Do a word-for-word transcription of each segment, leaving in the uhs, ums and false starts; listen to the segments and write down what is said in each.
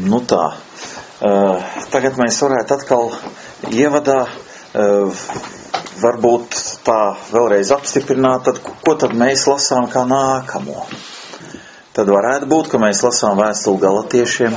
Nu tā, uh, tagad mēs varētu atkal ievadā uh, varbūt tā vēlreiz apstiprināt, tad, ko tad mēs lasām kā nākamo. Tad varētu būt, ka mēs lasām vēstuli Galatiešiem.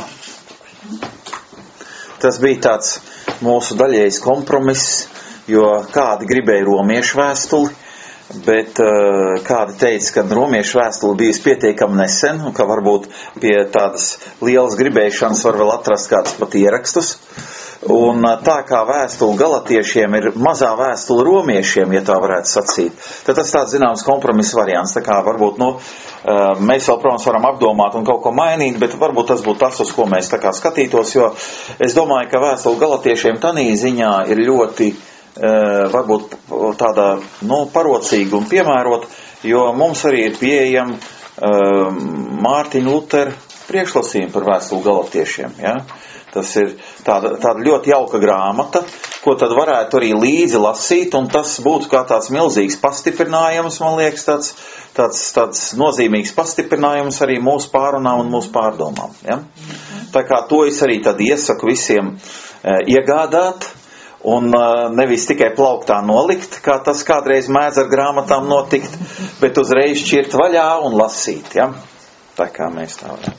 Tas bija tāds mūsu daļējs kompromiss, jo kādi gribēja romiešu vēstuli, bet uh, kādi teica, ka romiešu vēstuli bijusi pietiekami nesen, un ka varbūt pie tādas lielas gribēšanas var vēl atrast kādus pat ierakstus. Un uh, tā kā vēstuli Galatiešiem ir mazā vēstuli romiešiem, ja tā varētu sacīt, tad tas tāds zināms kompromiss variants. Tā kā varbūt, nu, uh, mēs vēl, protams, varam apdomāt un kaut ko mainīt, bet varbūt tas būtu tas, uz ko mēs tā kā skatītos, jo es domāju, ka vēstuli Galatiešiem tanī ziņā ir ļoti varbūt tādā, nu, parocīga un piemērot, jo mums arī ir pieejama uh, Mārtiņa Lutera priekšlasījumi par vēstuli Galatiešiem. Ja? Tas ir tāda, tāda ļoti jauka grāmata, ko tad varētu arī līdzi lasīt, un tas būtu kā tāds milzīgs pastiprinājums, man liekas, tāds, tāds, tāds nozīmīgs pastiprinājums arī mūsu pārunām un mūsu pārdomām. Ja? Tā kā to es arī tad iesaku visiem uh, iegādāt, un nevis tikai plauktā nolikt, kā tas kādreiz mēdz ar grāmatām notikt, bet uzreiz šķirt vaļā un lasīt, ja? Tā kā mēs tā varam.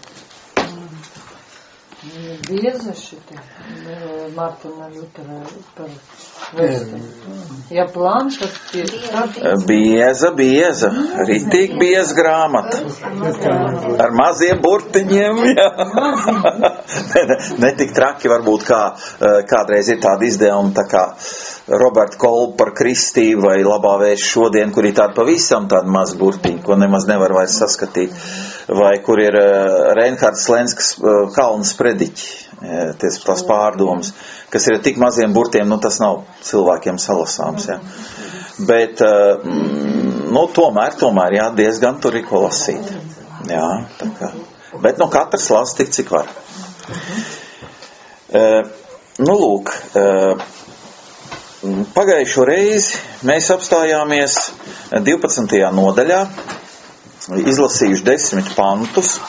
Bieza šitā Mārtiņa Lutera par vēstuli. Ja plāns, tad tieši Bieza, bieza, ritīgi bieza grāmata. Ar maziem burtiņiem, jā. Ne tik traki varbūt kā kādreiz ir tāda izdevuma, tā kā Roberta Kolba par Kristību vai Labā vēsts šodien, kur ir tāda pavisam tāda maz burtiņa, ko nemaz nevar vairs saskatīt. Vai kur ir Reinhards Lenskas Kalnas prediķi, ties tās pārdomas, kas ir tik maziem burtiem, nu tas nav cilvēkiem salasāms, jā. Bet, nu, tomēr, tomēr, jā, diezgan tur ir ko lasīt. Jā, tā kā. Bet, nu, katrs lasa tik, cik var. Nu, lūk, pagājušo reizi mēs apstājāmies divpadsmitajā nodaļā, izlasījuši desmit pantus,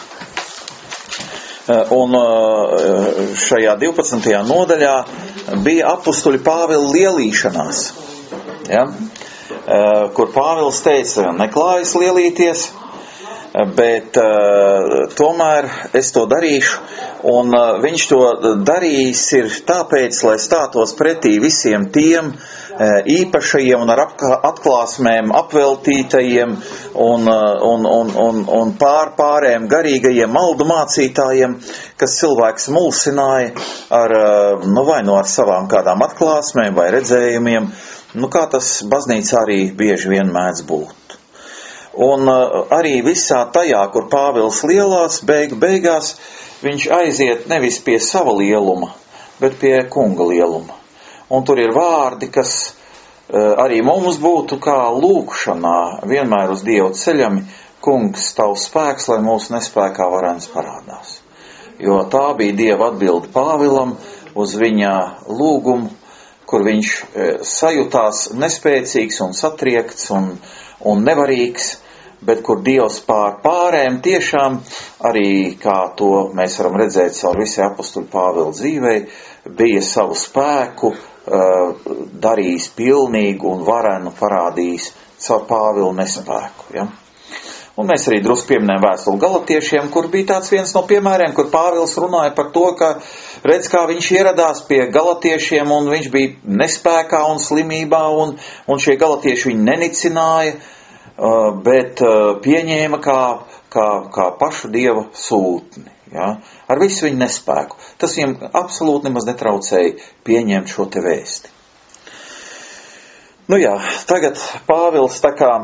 un šajā divpadsmitajā nodaļā bija apustuļa Pāvila lielīšanās, ja? Kur Pāvils teica, neklājas lielīties, bet uh, tomēr es to darīšu, un uh, viņš to darīs ir tāpēc, lai stātos pretī visiem tiem uh, īpašajiem un ar atklāsmēm apveltītajiem un, uh, un, un, un, un pār pārējiem garīgajiem maldu mācītājiem, kas cilvēks mulsināja ar, uh, nu vai no ar savām kādām atklāsmēm vai redzējumiem, nu kā tas baznīcā arī bieži vien mēdz būt. Un arī visā tajā, kur Pāvils lielās, beigu beigās, viņš aiziet nevis pie sava lieluma, bet pie kunga lieluma. Un tur ir vārdi, kas arī mums būtu kā lūkšanā vienmēr uz Dievu ceļami, kungs, tavs spēks, lai mūsu nespēkā varens parādās. Jo tā bija Dieva atbilde Pāvilam uz viņa lūgumu, kur viņš sajūtās nespēcīgs un satriekts un, un nevarīgs, bet kur Dievs pār pārēm tiešām arī, kā to mēs varam redzēt caur visai apustuļu Pāvila dzīvei, bija savu spēku uh, darījis pilnīgu un varenu parādījis caur Pāvila nespēku. Ja? Un mēs arī drusku pieminējam vēstuli Galatiešiem, kur bija tāds viens no piemēriem, kur Pāvils runāja par to, ka redz, kā viņš ieradās pie Galatiešiem, un viņš bija nespēkā un slimībā, un, un šie Galatieši viņu nenicināja, bet pieņēma kā, kā, kā pašu Dieva sūtni, ja? Ar visu viņu nespēku. Tas viņam absolūti nemaz netraucēja pieņemt šo te vēsti. Nu jā, tagad Pāvils tā kā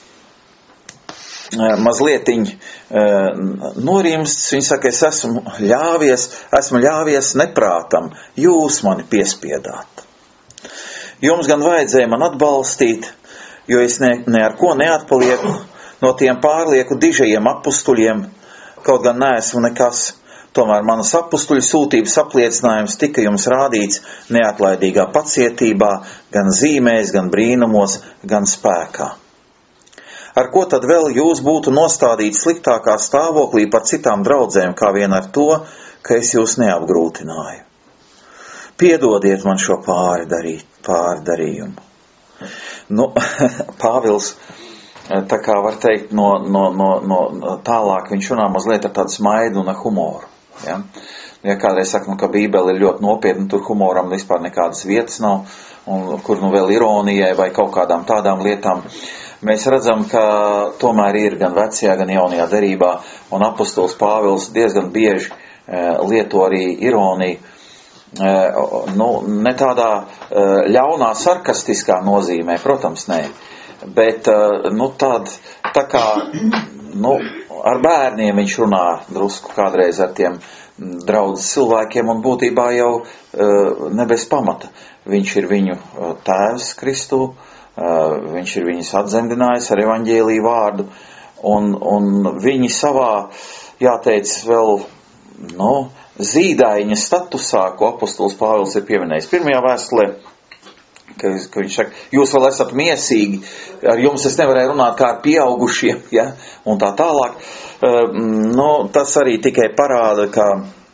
mazlietiņ norimsts, viņš saka, es esmu ļāvies, esmu ļāvies neprātam, jūs mani piespiedāt. Jums gan vajadzēja man atbalstīt, jo es ne, ne ar ko neatpalieku no tiem pārlieku dižajiem apustuļiem, kaut gan neesmu nekas, tomēr manas apustuļu sūtības apliecinājums tika jums rādīts neatlaidīgā pacietībā, gan zīmēs, gan brīnumos, gan spēkā. Ar ko tad vēl jūs būtu nostādīti sliktākā stāvoklī par citām draudzēm, kā vien ar to, ka es jūs neapgrūtināju. Piedodiet man šo pārdarīt, pārdarījumu. Nu, Pāvils, tā kā var teikt, no, no, no, no tālāk viņš runā mazliet ar tādu smaidu un ar humoru. Ja, ja kādreiz saka, nu, ka Bībele ir ļoti nopietna, tur humoram vispār nekādas vietas nav, un kur nu vēl ironijai vai kaut kādām tādām lietām. Mēs redzam, ka tomēr ir gan vecajā, gan jaunajā derībā, un apostols Pāvils diezgan bieži e, lieto arī ironiju, e, nu, ne tādā e, ļaunā, sarkastiskā nozīmē, protams, nē, bet, e, nu, tād, tā kā, nu, ar bērniem viņš runā drusku kādreiz ar tiem draudzes cilvēkiem, un būtībā jau e, ne bez pamata. Viņš ir viņu tēvs Kristū, viņš ir viņus atzemdinājis ar evaņģēliju vārdu, un, un viņi savā, jāteic, vēl, nu, zīdaiņa statusā, ko apostols Pāvils ir pieminējis pirmajā vēstulē, ka, ka viņš saka, jūs vēl esat miesīgi, ar jums es nevarēju runāt kā ar pieaugušiem, ja, un tā tālāk. Nu, tas arī tikai parāda, ka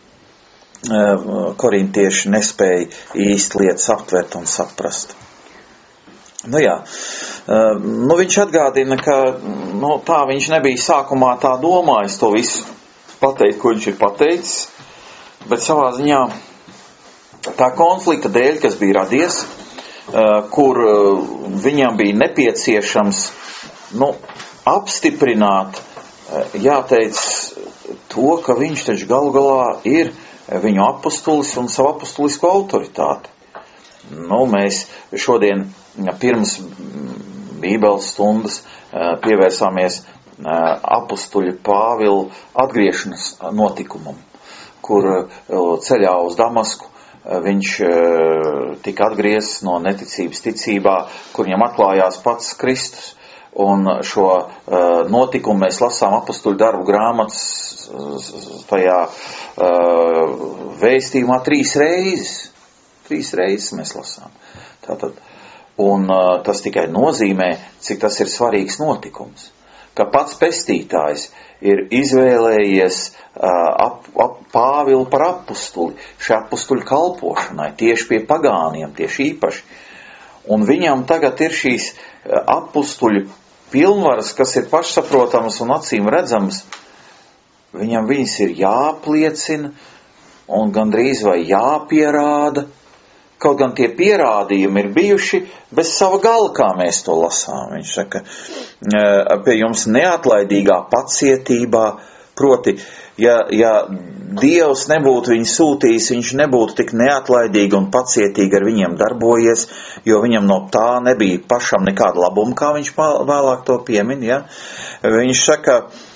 korintieši nespēja īsti lietas aptvert un saprast. Nu jā, nu viņš atgādina, ka nu, tā viņš nebija sākumā tā domājis to visu pateikt, ko viņš ir pateicis, bet savā ziņā tā konflikta dēļ, kas bija radies, kur viņam bija nepieciešams nu, apstiprināt, jāteic to, ka viņš taču galu galā ir viņu apostulis un savu apostulisko autoritāti. Nu, mēs šodien pirms Bībeles stundas pievērsāmies apostuļa Pāvila atgriešanas notikumam, kur ceļā uz Damasku viņš tika atgriezts no neticības ticībā, kur viņam atklājās pats Kristus. Un šo uh, notikumu mēs lasām apostuļu darbu grāmatas tajā uh, vēstījumā trīs reizes. Trīs reizes mēs lasām. Tātad, un uh, tas tikai nozīmē, cik tas ir svarīgs notikums. Ka pats pestītājs ir izvēlējies uh, ap, ap Pāvilu par apostuli, šī apostuļu kalpošanai, tieši pie pagāniem, tieši īpaši. Un viņam tagad ir šīs uh, apostuļu pilnvaras, kas ir pašsaprotamas un acīm redzamas, viņam viņas ir jāpliecina un gandrīz vai jāpierāda, kaut gan tie pierādījumi ir bijuši bez sava gala, kā mēs to lasām. Viņš saka, pie jums neatlaidīgā pacietībā, proti, ja, ja Dievs nebūtu viņu sūtījis, viņš nebūtu tik neatlaidīgi un pacietīgi ar viņiem darbojies, jo viņam no tā nebija pašam nekāda labuma, kā viņš vēlāk to piemin. Ja? Viņš saka,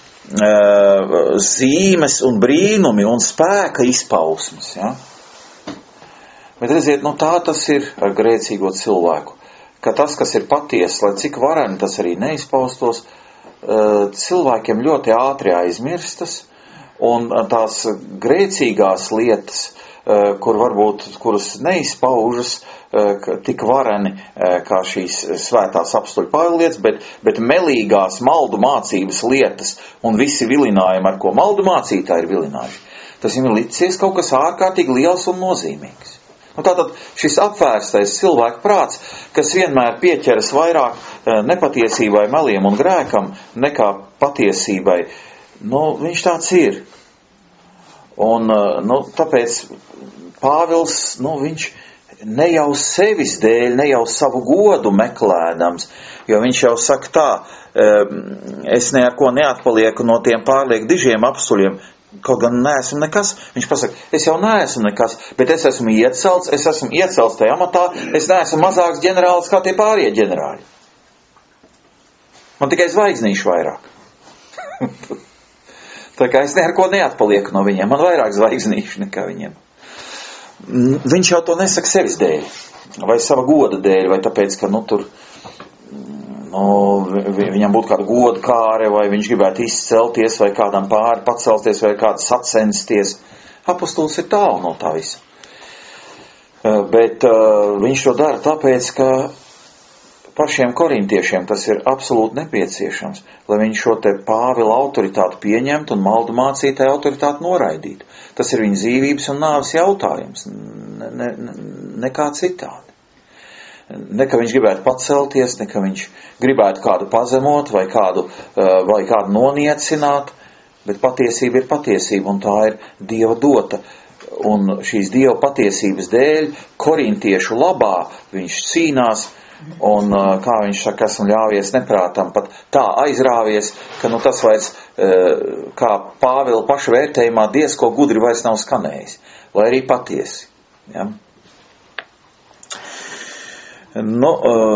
zīmes un brīnumi un spēka izpausmes. Ja? Bet redziet, nu tā tas ir ar grēcīgo cilvēku, ka tas, kas ir patiesa, lai cik vareni tas arī neizpaustos, cilvēkiem ļoti ātri aizmirstas, un tās grēcīgās lietas, kur varbūt, kuras neizpaužas tik vareni kā šīs svētās apostuļu Pāvila lietas, bet, bet melīgās maldu mācības lietas un visi vilinājumi, ar ko maldu mācītāji ir vilinājuši. Tas viņam ir licies kaut kas ārkārtīgi liels un nozīmīgs. Nu, tātad šis apvērstais cilvēku prāts, kas vienmēr pieķeras vairāk nepatiesībai, meliem un grēkam nekā patiesībai, nu, viņš tāds ir. Un, nu, tāpēc Pāvils, nu, viņš ne jau sevis dēļ, ne jau savu godu meklēdams, jo viņš jau saka tā, es ne ar ko neatpalieku no tiem pārlieku dižiem apstuļiem, kaut gan neesmu nekas. Viņš pasaka, es jau neesmu nekas, bet es esmu iecelts, es esmu iecelts tajā amatā, es neesmu mazāks ģenerālis kā tie pārējie ģenerāļi. Man tikai zvaigznīšu vairāk. Tā kā es ne ar ko neatpalieku no viņiem, man vairāk zvaigznīšu nekā viņiem. Viņš jau to nesaka sevis dēļ, vai sava goda dēļ, vai tāpēc, ka, nu, tur, nu, viņam būtu kāda goda kāre, vai viņš gribētu izcelties, vai kādam pāri pacelties, vai kādu sacensties. Apostols ir tālu no tā visa. Bet uh, viņš to dara tāpēc, ka, pašiem korintiešiem tas ir absolūti nepieciešams, lai viņi šo te Pāvila autoritāti pieņemtu un maldu mācītāju autoritāti noraidītu. Tas ir viņa dzīvības un nāves jautājums, ne, ne, nekā citādi. Ne, ka viņš gribētu pacelties, ne, ka viņš gribētu kādu pazemot vai kādu, vai kādu noniecināt, bet patiesība ir patiesība un tā ir Dieva dota. Un šīs Dieva patiesības dēļ korintiešu labā viņš cīnās un, kā viņš saka, esmu ļāvies neprātam, pat tā aizrāvies, ka nu tas vairs, kā Pāvila paša vērtējumā, diez ko gudri vairs nav skanējis, lai arī patiesi. Ja? Nu,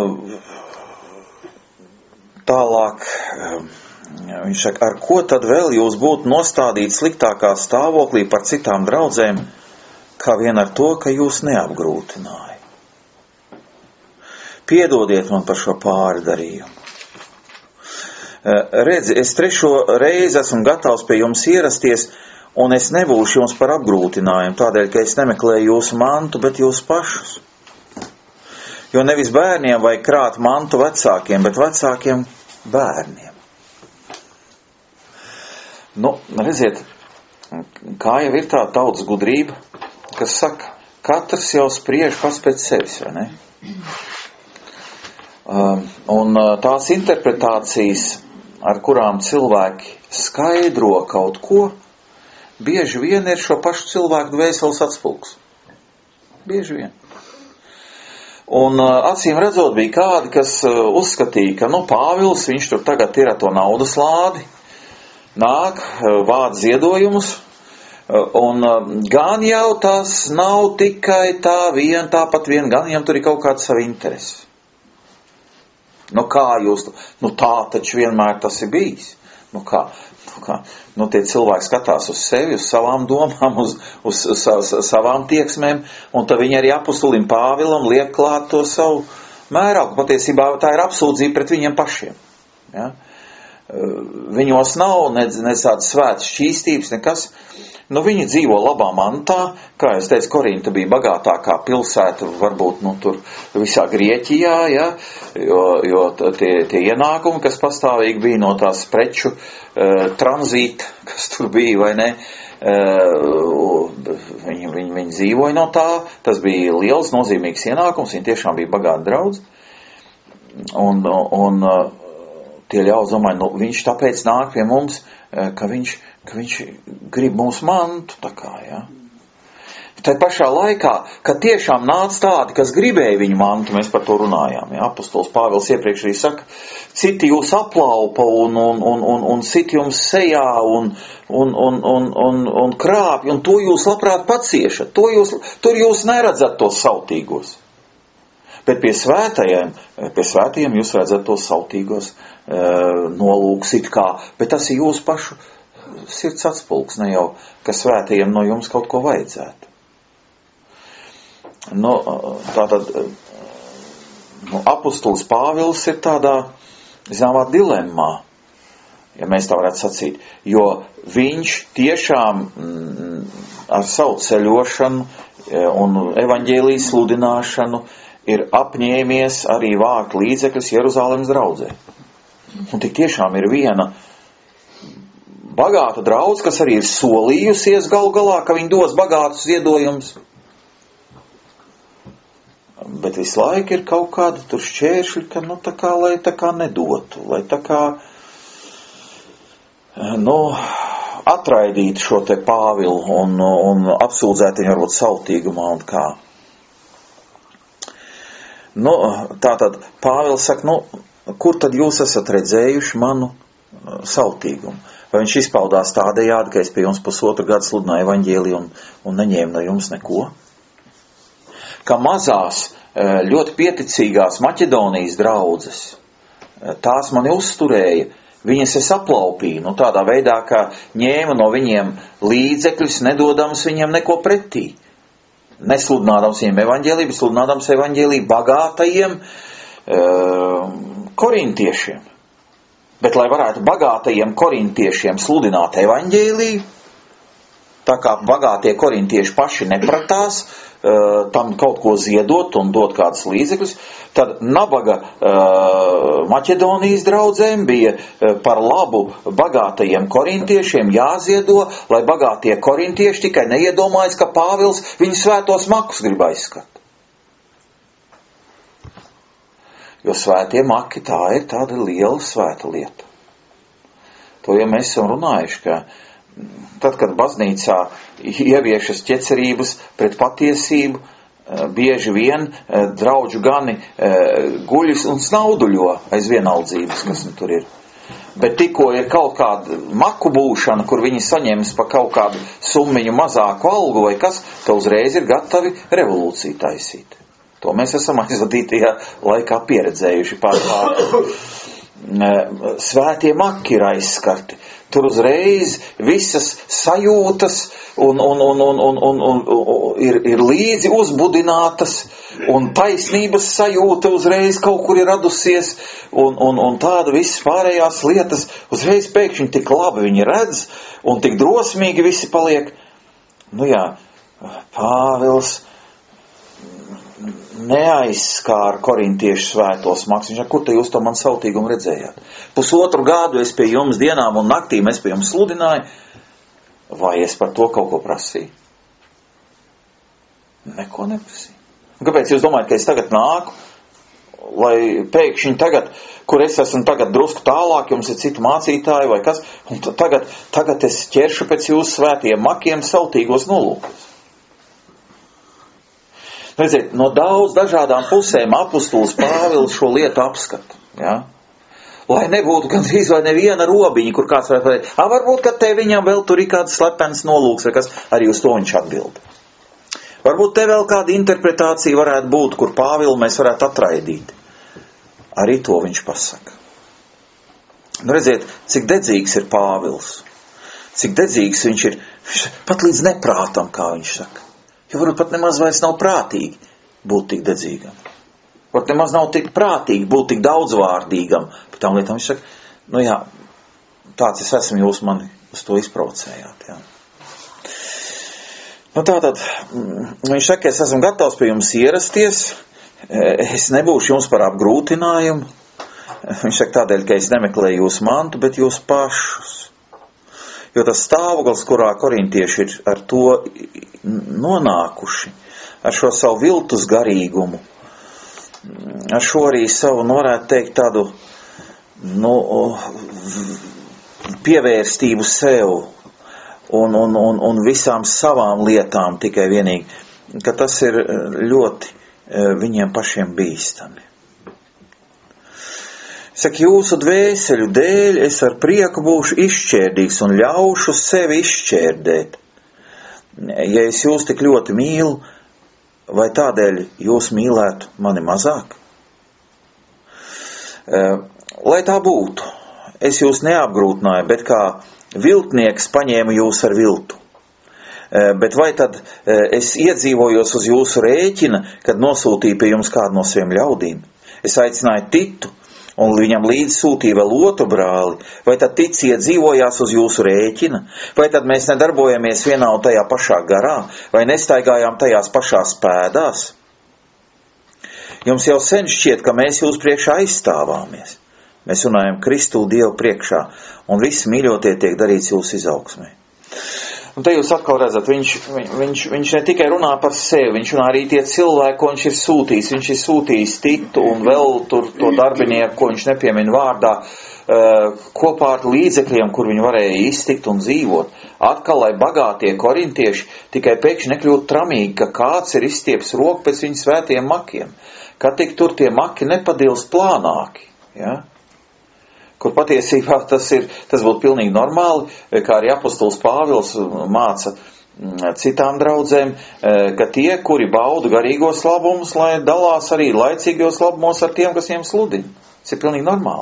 tālāk, viņš saka, ar ko tad vēl jūs būtu nostādīti sliktākā stāvoklī par citām draudzēm, kā vien ar to, ka jūs neapgrūtināja. Piedodiet man par šo pārdarījumu. Redzi, es trešo reizi esmu gatavs pie jums ierasties, un es nebūšu jums par apgrūtinājumu, tādēļ, ka es nemeklēju jūsu mantu, bet jūs pašus. Jo nevis bērniem vajag krāt mantu vecākiem, bet vecākiem bērniem. Nu, redziet, kā jau ir tā tautas gudrība, kas saka, katrs jau spriež pats pēc sevis, vai ne? Un tās interpretācijas, ar kurām cilvēki skaidro kaut ko, bieži vien ir šo pašu cilvēku dvēseles atspulgs. Bieži vien. Un acīm redzot bija kādi, kas uzskatīja, ka, nu, Pāvils, viņš tur tagad ir ar to naudas lādi, nāk, vāc ziedojumus, un gan jau tas nav tikai tā vien, tāpat vien, gan viņam tur ir kaut kāda sava interese. Nu kā jūs, nu tā taču vienmēr tas ir bijis. Nu kā, nu kā, nu tie cilvēki skatās uz sevi, uz savām domām, uz, uz, uz, uz savām tieksmēm, un tad viņi arī apustulim Pāvilam liek klāt to savu mēragu. Patiesībā tā ir apsūdzība pret viņiem pašiem. Ja? Viņos nav nedz, nedz tādas svētas šķīstības, nekas. Nu, viņi dzīvo labā mantā, kā es teicu, Korinta bija bagātākā pilsēta, varbūt, nu, tur visā Grieķijā, ja, jo, jo tie, tie ienākumi, kas pastāvīgi bija no tās preču uh, tranzīta, kas tur bija, vai ne, uh, viņi, viņi, viņi dzīvoja no tā, tas bija liels, nozīmīgs ienākums, viņi tiešām bija bagāti draudz, un, un uh, tie ļaudz domāja, nu, viņš tāpēc nāk pie mums, uh, ka viņš ka viņš grib mūsu mantu, tā kā, ja. Tā pašā laikā, kad tiešām nāca tādi, kas gribēja viņu mantu, mēs par to runājām, ja. Apostols Pāvils iepriekš arī saka, citi jūs aplaupa un, un, un, un, un citi jums sejā un, un, un, un, un, un krāpj, un to jūs labprāt paciešat, to jūs, tur jūs neredzat tos sautīgos. Bet pie svētajiem, pie svētajiem jūs redzat tos sautīgos e, nolūks it kā, bet tas ir jūsu pašu sirds atspulgs, ne jau, ka svētajiem no jums kaut ko vajadzētu. Nu, tātad, nu, apustulis Pāvils ir tādā, zināmā, dilemmā, ja mēs tā varētu sacīt, jo viņš tiešām mm, ar savu ceļošanu un evaņģēlijas sludināšanu ir apņēmies arī vākt līdzekļus Jeruzalemes draudzē. Un tik tiešām ir viena bagāta draudz, kas arī ir solījusies galu galā, ka viņi dos bagātus ziedojumus. Bet visu laiku ir kaut kāda tur šķēršļi, ka, nu, tā kā, lai tā kā nedotu, lai tā kā, nu, atraidītu šo te Pāvilu un, un apsūdzētu viņu varbūt sautīgumā un kā. Nu, tātad Pāvils saka, nu, kur tad jūs esat redzējuši manu sautīgumu? Vai viņš izpaudās tādējādi, ka es pie jums pusotru gadu sludināju evaņģēliju un, un neņēmu no jums neko? Ka mazās, ļoti pieticīgās Maķedonijas draudzes, tās mani uzturēja, viņas es aplaupīju, nu tādā veidā, ka ņēma no viņiem līdzekļus, nedodams viņiem neko pretī. Nesludinādams viņiem evaņģēliju, bet sludinādams evaņģēliju bagātajiem uh, korintiešiem. Bet, lai varētu bagātajiem korintiešiem sludināt evaņģēliju, tā kā bagātie korintieši paši nepratās tam kaut ko ziedot un dot kādus līdzekļus, tad nabaga uh, Maķedonijas draudzēm bija par labu bagātajiem korintiešiem jāziedo, lai bagātie korintieši tikai neiedomājas, ka Pāvils viņu svētos makus grib aizskat. Jo svētie maki tā ir tāda liela svēta lieta. To jau mēs esam runājuši, ka tad, kad baznīcā ieviešas ķecerības pret patiesību, bieži vien draudžu gani guļas un snauduļo aiz vienaldzības, kas nu tur ir. Bet tikko ir kaut kāda maku būšana, kur viņi saņems pa kaut kādu summiņu mazāku algu vai kas, tad uzreiz ir gatavi revolūciju taisīt. To mēs esam aizvadītajā laikā pieredzējuši pārpār. Svētie maki ir aizskarti. Tur uzreiz visas sajūtas un, un, un, un, un, un, un, un ir, ir līdzi uzbudinātas, un taisnības sajūta uzreiz kaut kur ir radusies, un, un, un tāda visas pārējās lietas uzreiz pēkšņi tik labi viņi redz, un tik drosmīgi visi paliek. Nu jā, Pāvils neaizskāra korintiešu svētos makus. Viņš saka, kur te jūs to man sautīgumu redzējāt? Pusotru gadu es pie jums dienām un naktīm es pie jums sludināju, vai es par to kaut ko prasīju? Neko neprasīju. Un kāpēc jūs domājat, ka es tagad nāku, lai pēkšņi tagad, kur es esmu tagad drusku tālāk, jums ir citi mācītāji vai kas, un tagad, tagad es ķeršu pēc jūsu svētiem makiem sautīgos nolūkos. Redziet, no daudz dažādām pusēm apustulis Pāvils šo lietu apskata. Ja? Lai nebūtu gandrīz vai neviena robiņa, kur kāds varētu pateikt, a, varbūt, ka te viņam vēl tur ir kāds slepens nolūks, vai kas, arī uz to viņš atbild. Varbūt te vēl kāda interpretācija varētu būt, kur Pāvilu mēs varētu atraidīt. Arī to viņš pasaka. Nu, redziet, cik dedzīgs ir Pāvils. Cik dedzīgs viņš ir, pat līdz neprātam, kā viņš saka. Jo varbūt pat nemaz vairs nav prātīgi būt tik dedzīgam. Varbūt nemaz nav tik prātīgi būt tik daudzvārdīgam. Par tām lietām viņš saka, nu jā, tāds es esmu, jūs mani uz to izprovocējāt. Jā. Nu tātad, viņš saka, es esmu gatavs pie jums ierasties, es nebūšu jums par apgrūtinājumu. Viņš saka tādēļ, ka es nemeklēju jūsu mantu, bet jūs pašus. Jo tas stāvoklis, kurā korintieši ir ar to nonākuši, ar šo savu viltus garīgumu, ar šo arī savu, nu varētu teikt, tādu nu, pievērstību sev un, un, un, un visām savām lietām tikai vienīgi, ka tas ir ļoti viņiem pašiem bīstami. Saka, jūsu dvēseļu dēļ es ar prieku būšu izšķērdīgs un ļaušu sevi izšķērdēt. Ja es jūs tik ļoti mīlu, vai tādēļ jūs mīlētu mani mazāk? Lai tā būtu, es jūs neapgrūtināju, bet kā viltnieks paņēmu jūs ar viltu. Bet vai tad es iedzīvojos uz jūsu rēķina, kad nosūtīju pie jums kādu no saviem ļaudīm? Es aicināju Titu, un viņam līdz sūtīja vēl otru brāli, vai tad Tic iedzīvojās uz jūsu rēķina, vai tad mēs nedarbojamies vienā un tajā pašā garā, vai nestaigājām tajās pašās pēdās? Jums jau sen šķiet, ka mēs jūs priekšā aizstāvāmies. Mēs runājam Kristu Dievu priekšā, un viss mīļotie tiek darīts jūsu izaugsmē. Un te jūs atkal redzat, viņš, viņš, viņš ne tikai runā par sevi, viņš runā arī tie cilvēki, ko viņš ir sūtījis. Viņš ir sūtījis Titu un vēl tur to darbinieku, ko viņš nepiemina vārdā, kopā ar līdzekļiem, kur viņi varēja iztikt un dzīvot. Atkal, lai bagātie korintieši tikai pēkšņi nekļūtu tramīgi, ka kāds ir izstieps roku pēc viņu svētiem makiem. Ka tik tur tie maki nepadilst plānāki, ja? Kur patiesībā tas ir, tas būtu pilnīgi normāli, kā arī apostols Pāvils māca citām draudzēm, ka tie, kuri bauda garīgos labumus, lai dalās arī laicīgos labumos ar tiem, kas viņiem sludina. Tas ir pilnīgi normāli.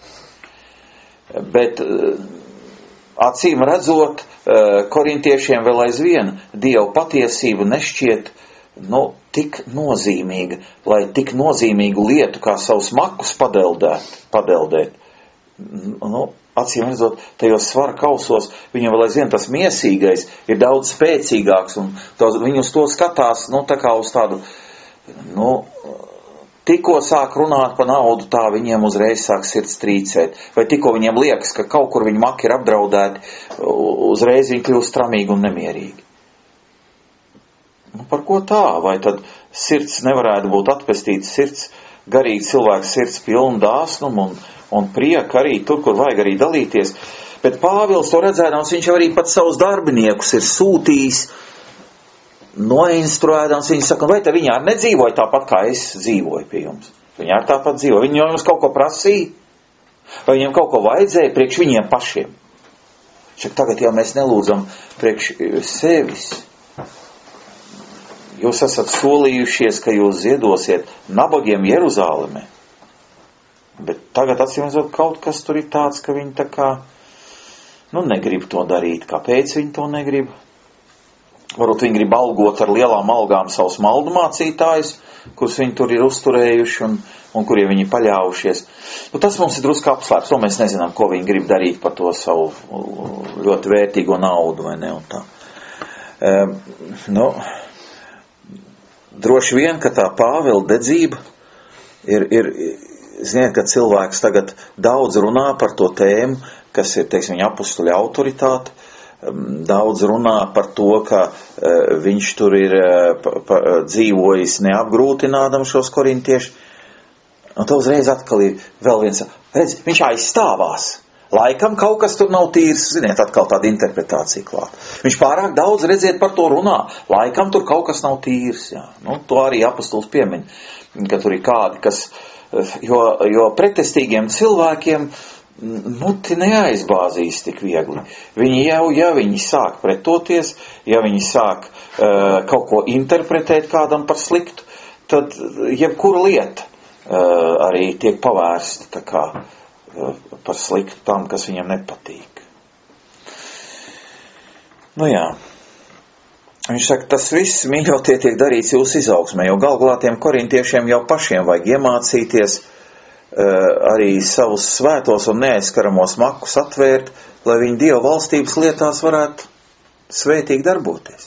Bet acīm redzot, korintiešiem vēl aizvien Dieva patiesība nešķiet, nu, tik nozīmīga, lai tik nozīmīgu lietu kā savus makus padeldēt, padeldēt. Nu, acīm redzot, tajos svara kausos, viņam vēl aizvien tas miesīgais ir daudz spēcīgāks, un tos, viņi uz to skatās, nu, tā kā uz tādu, nu, tikko sāk runāt par naudu, tā viņiem uzreiz sāk sirds trīcēt, vai tikko viņiem liekas, ka kaut kur viņi maki ir apdraudēti, uzreiz viņi kļūst tramīgi un nemierīgi. Nu, par ko tā? Vai tad sirds nevarētu būt atpestīts sirds, garīgi cilvēks sirds pilna dāsnumu un, un prieka arī tur, kur vajag arī dalīties. Bet Pāvils to redzēdams, viņš jau arī pat savus darbiniekus ir sūtījis, noinstruēdams, viņi saka, vai te viņi arī nedzīvoja tāpat, kā es dzīvoju pie jums? Viņi arī tāpat dzīvoja. Viņi jums kaut ko prasīja? Vai viņiem kaut ko vajadzēja priekš viņiem pašiem? Šak tagad jau mēs nelūdzam priekš sevis. Jūs esat solījušies, ka jūs ziedosiet nabagiem Jeruzālemē. Bet tagad atsimredzot kaut kas tur ir tāds, ka viņi tā kā, nu, negrib to darīt. Kāpēc viņi to negrib? Varbūt viņi grib algot ar lielām algām savus maldu mācītājus, kurus viņi tur ir uzturējuši un, un kuriem viņi paļāvušies. Nu, tas mums ir drusku apslēpts, to mēs nezinām, ko viņi grib darīt par to savu ļoti vērtīgo naudu, vai ne, un tā. Um, nu, droši vien, ka tā Pāvila dedzība ir, ir, ziniet, ka cilvēks tagad daudz runā par to tēmu, kas ir, teiksim, viņa apustuļa autoritāte, daudz runā par to, ka uh, viņš tur ir uh, pa, pa, dzīvojis neapgrūtinādam šos korintiešus, un to uzreiz atkal ir vēl viens, redz, viņš aizstāvās. Laikam kaut kas tur nav tīrs, ziniet, atkal tāda interpretācija klāt. Viņš pārāk daudz, redziet, par to runā. Laikam tur kaut kas nav tīrs, jā. Nu, to arī apostols piemin, ka tur ir kādi, kas, jo, jo pretestīgiem cilvēkiem, nu, ti neaizbāzīs tik viegli. Viņi jau, ja viņi sāk pretoties, ja viņi sāk uh, kaut ko interpretēt kādam par sliktu, tad jebkura lieta uh, arī tiek pavērsta tā kā par sliktu tam, kas viņam nepatīk. Nu jā. Viņš saka, tas viss, mīļotie, tiek darīts jūsu izaugsmē, jo galvā tiem korintiešiem jau pašiem vajag iemācīties uh, arī savus svētos un neaizskaramos makus atvērt, lai viņi Dieva valstības lietās varētu svētīgi darboties.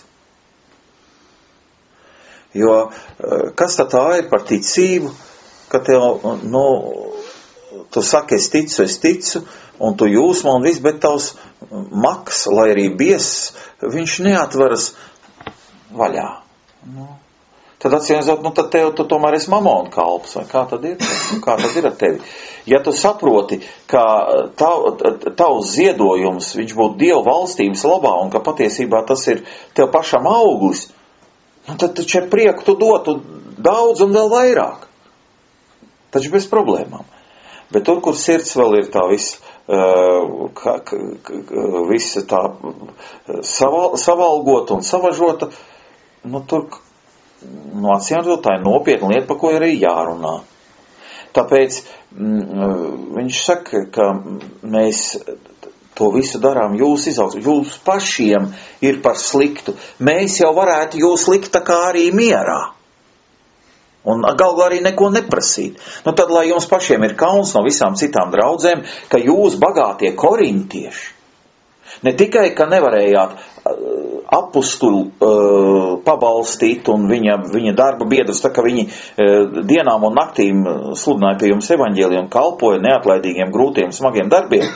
Jo uh, kas tad tā ir par ticību, ka tev, nu, tu saki, es ticu, es ticu, un tu jūsmo un viss, bet tavs maks, lai arī biess, viņš neatveras vaļā. Nu, tad atcīmredzot, nu tad tev tu tomēr esi mamona kalps, vai kā tad ir? Kā tad ir ar tevi? Ja tu saproti, ka tav, tavs ziedojums, viņš būtu Dieva valstības labā, un ka patiesībā tas ir tev pašam auglis, nu tad taču ar prieku tu dotu daudz un vēl vairāk. Taču bez problēmām. Bet tur, kur sirds vēl ir tā viss, uh, ka, ka, visa tā saval, savalgota un savažota, nu tur, nu acīmredzot, tā ir nopietna lieta, par ko arī jārunā. Tāpēc mm, viņš saka, ka mēs to visu darām jūs izaugsmē. Jūs pašiem ir par sliktu. Mēs jau varētu jūs likt tā kā arī mierā. Un galvā arī neko neprasīt. Nu tad, lai jums pašiem ir kauns no visām citām draudzēm, ka jūs bagātie korintieši, ne tikai, ka nevarējāt uh, apustuļu uh, pabalstīt un viņa, viņa darba biedrus, tā ka viņi uh, dienām un naktīm sludināja pie jums evaņģēliju un kalpoja neatlaidīgiem, grūtiem, smagiem darbiem,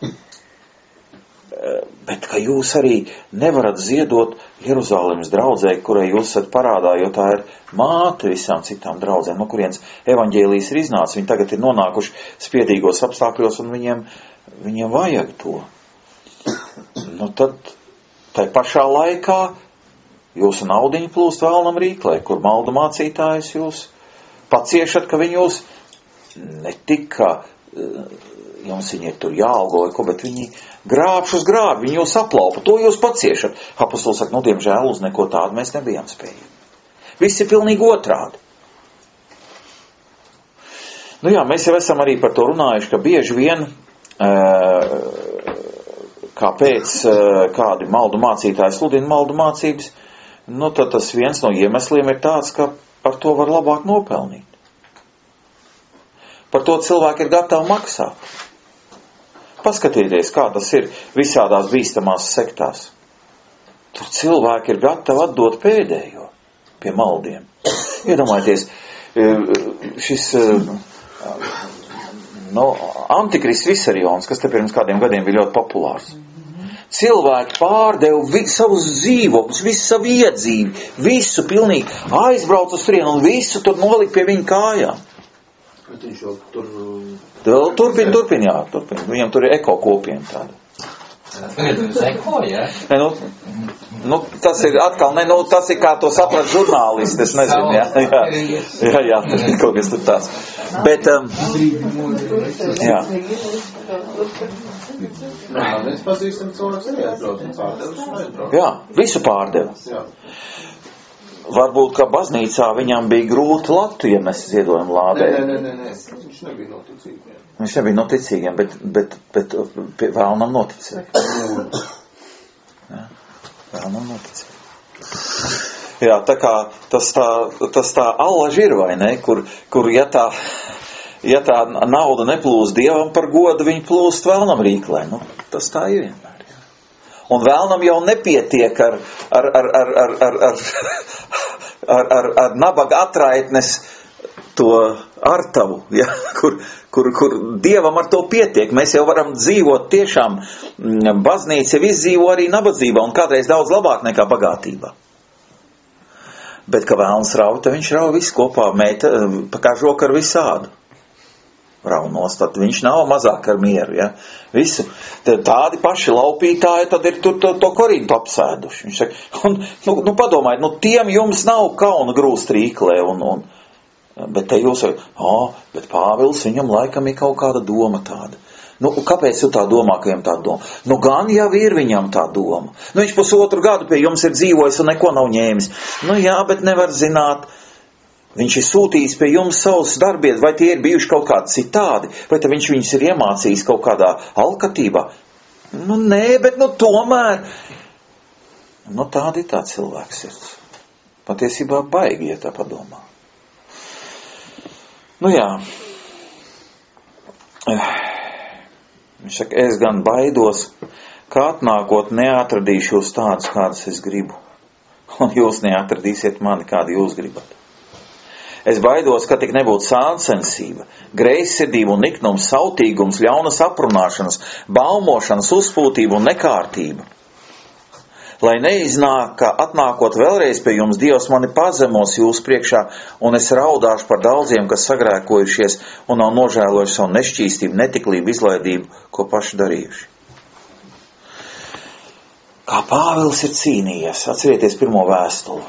bet ka jūs arī nevarat ziedot Jeruzālemes draudzē, kurai jūs esat parādā, jo tā ir māte visām citām draudzēm, no kurienes evaņģēlijas ir iznācis. Viņi tagad ir nonākuši spiedīgos apstākļos un viņiem, viņiem vajag to. Nu tad, tai pašā laikā jūsu naudiņa plūst vēlnam rīklē, kur maldu mācītājus jūs paciešat, ka viņi jūs ne tikai jums viņi ir tur jāalgo, ko, bet viņi grābš uz grābi, viņi jūs aplaupa, to jūs paciešat. Apostols saka, nu, diemžēl uz neko tādu mēs nebijām spējīgi. Viss ir pilnīgi otrādi. Nu jā, mēs jau esam arī par to runājuši, ka bieži vien, kāpēc kādi maldu mācītāji sludina maldu mācības, nu tad tas viens no iemesliem ir tāds, ka par to var labāk nopelnīt. Par to cilvēki ir gatavi maksāt. Paskatieties, kā tas ir visādās bīstamās sektās. Tur cilvēki ir gatavi atdot pēdējo pie maldiem. Iedomājieties, šis no, Antikrists Visarions, kas te pirms kādiem gadiem bija ļoti populārs. Cilvēki pārdeva vi, savus dzīvokļus, visu savu iedzīvi, visu pilnīgi aizbrauc uz turieni un visu tur nolika pie viņa kājām. Bet viņš jau tur... Turpin, turpin, jā, turpin. Viņam tur ir eko kopiena tāda. Tagad jūs eko, jā? Ne, nu, nu, tas ir atkal, ne, nu, tas ir kā to saprat žurnālisti, es nezinu, jā, jā, jā, jā, tas ir kaut kas tur tāds. Bet, um, jā. Mēs pazīstam cilvēks arī aizbrauc un pārdevis un aizbrauc. Jā, visu pārdeva. Jā. Varbūt, ka baznīcā viņam bija grūti latu iemest ziedojumu lādē. Nē, nē, nē, nē, viņš nebija noticīgiem. Viņš nebija noticīgiem, bet, bet, bet vēlnam noticēja. Jā, vēlnam noticēja. Jā, tā kā tas tā, tas tā allaži ir, vai ne, kur, kur ja tā, ja tā nauda neplūst Dievam par godu, viņa plūst vēlnam rīklē. Nu, tas tā ir vienmēr. Un vēlnam jau nepietiek ar, ar, ar, ar, ar, ar, ar, ar, ar, ar nabaga atraitnes to artavu, ja, kur, kur, kur Dievam ar to pietiek. Mēs jau varam dzīvot tiešām, baznīca jau izdzīvo arī nabadzībā un kādreiz daudz labāk nekā bagātībā. Bet, ka vēlns rauj, tad viņš rauj visu kopā, meita, kā žoka ar visādu. Raunos, tad viņš nav mazāk ar mieru, ja, visu. Tad tādi paši laupītāji, tad ir tur to, to Korintu apsēduši. Viņš saka, un, nu, nu padomājiet, nu tiem jums nav kauna grūst rīklē, un, un, bet te jūs saka, oh, bet Pāvils, viņam laikam ir kaut kāda doma tāda. Nu, kāpēc tu tā domā, ka viņam tā doma? Nu, gan jau ir viņam tā doma. Nu, viņš pusotru gadu pie jums ir dzīvojis un neko nav ņēmis. Nu, jā, bet nevar zināt. Viņš ir sūtījis pie jums savus darbiet, vai tie ir bijuši kaut kādi citādi, vai te viņš viņus ir iemācījis kaut kādā alkatībā. Nu, nē, bet nu tomēr. Nu, tāda ir tā cilvēks sirds. Patiesībā baigi, ja tā padomā. Nu, jā. Viņš saka, es gan baidos, ka atnākot neatradīšu jūs tādus, kādus es gribu. Un jūs neatradīsiet mani, kādu jūs gribat. Es baidos, ka tik nebūtu sāncensība, greizsirdība un niknums, sautīgums, ļaunas aprunāšanas, baumošanas, uzpūtība un nekārtība. Lai neiznāk, ka atnākot vēlreiz pie jums, Dievs mani pazemos jūs priekšā, un es raudāšu par daudziem, kas sagrēkojušies un nav nožēlojuši savu nešķīstību, netiklību, izlaidību, ko paši darījuši. Kā Pāvils ir cīnījies, atcerieties pirmo vēstuli.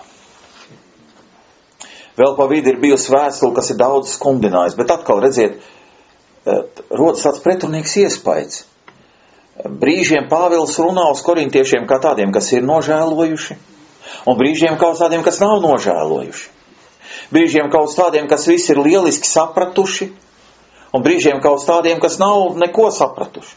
Vēl pa vidu ir bijusi vēstule, kas ir daudz skumdinājis, bet atkal, redziet, rodas tāds pretrunīgs iespējas. Brīžiem Pāvils runā uz korintiešiem kā tādiem, kas ir nožēlojuši, un brīžiem kā uz tādiem, kas nav nožēlojuši. Brīžiem kā uz tādiem, kas visi ir lieliski sapratuši, un brīžiem kā uz tādiem, kas nav neko sapratuši.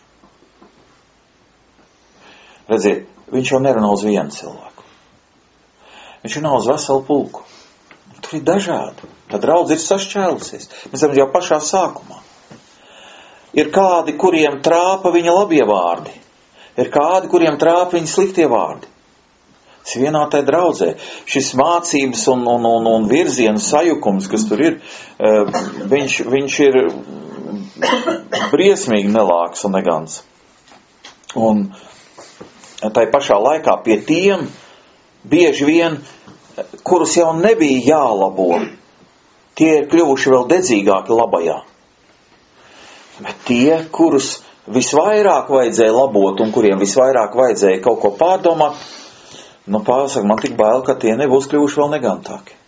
Redziet, viņš jau nerunā uz vienu cilvēku. Viņš runā uz veselu pulku. Tur ir dažādi. Tad draudz ir sašķēlusies. Mēs esam jau pašā sākumā. Ir kādi, kuriem trāpa viņa labie vārdi. Ir kādi, kuriem trāpa viņa sliktie vārdi. Tas vienā tai draudzē. Šis mācības un, un, un, un virzienu sajukums, kas tur ir, viņš, viņš ir briesmīgi nelāks un negans. Un tai pašā laikā pie tiem bieži vien, kurus jau nebija jālabo, tie ir kļuvuši vēl dedzīgāki labajā. Bet tie, kurus visvairāk vajadzēja labot un kuriem visvairāk vajadzēja kaut ko pārdomāt, nu pārsaka, man tik bail, ka tie nebūs kļuvuši vēl negantāki.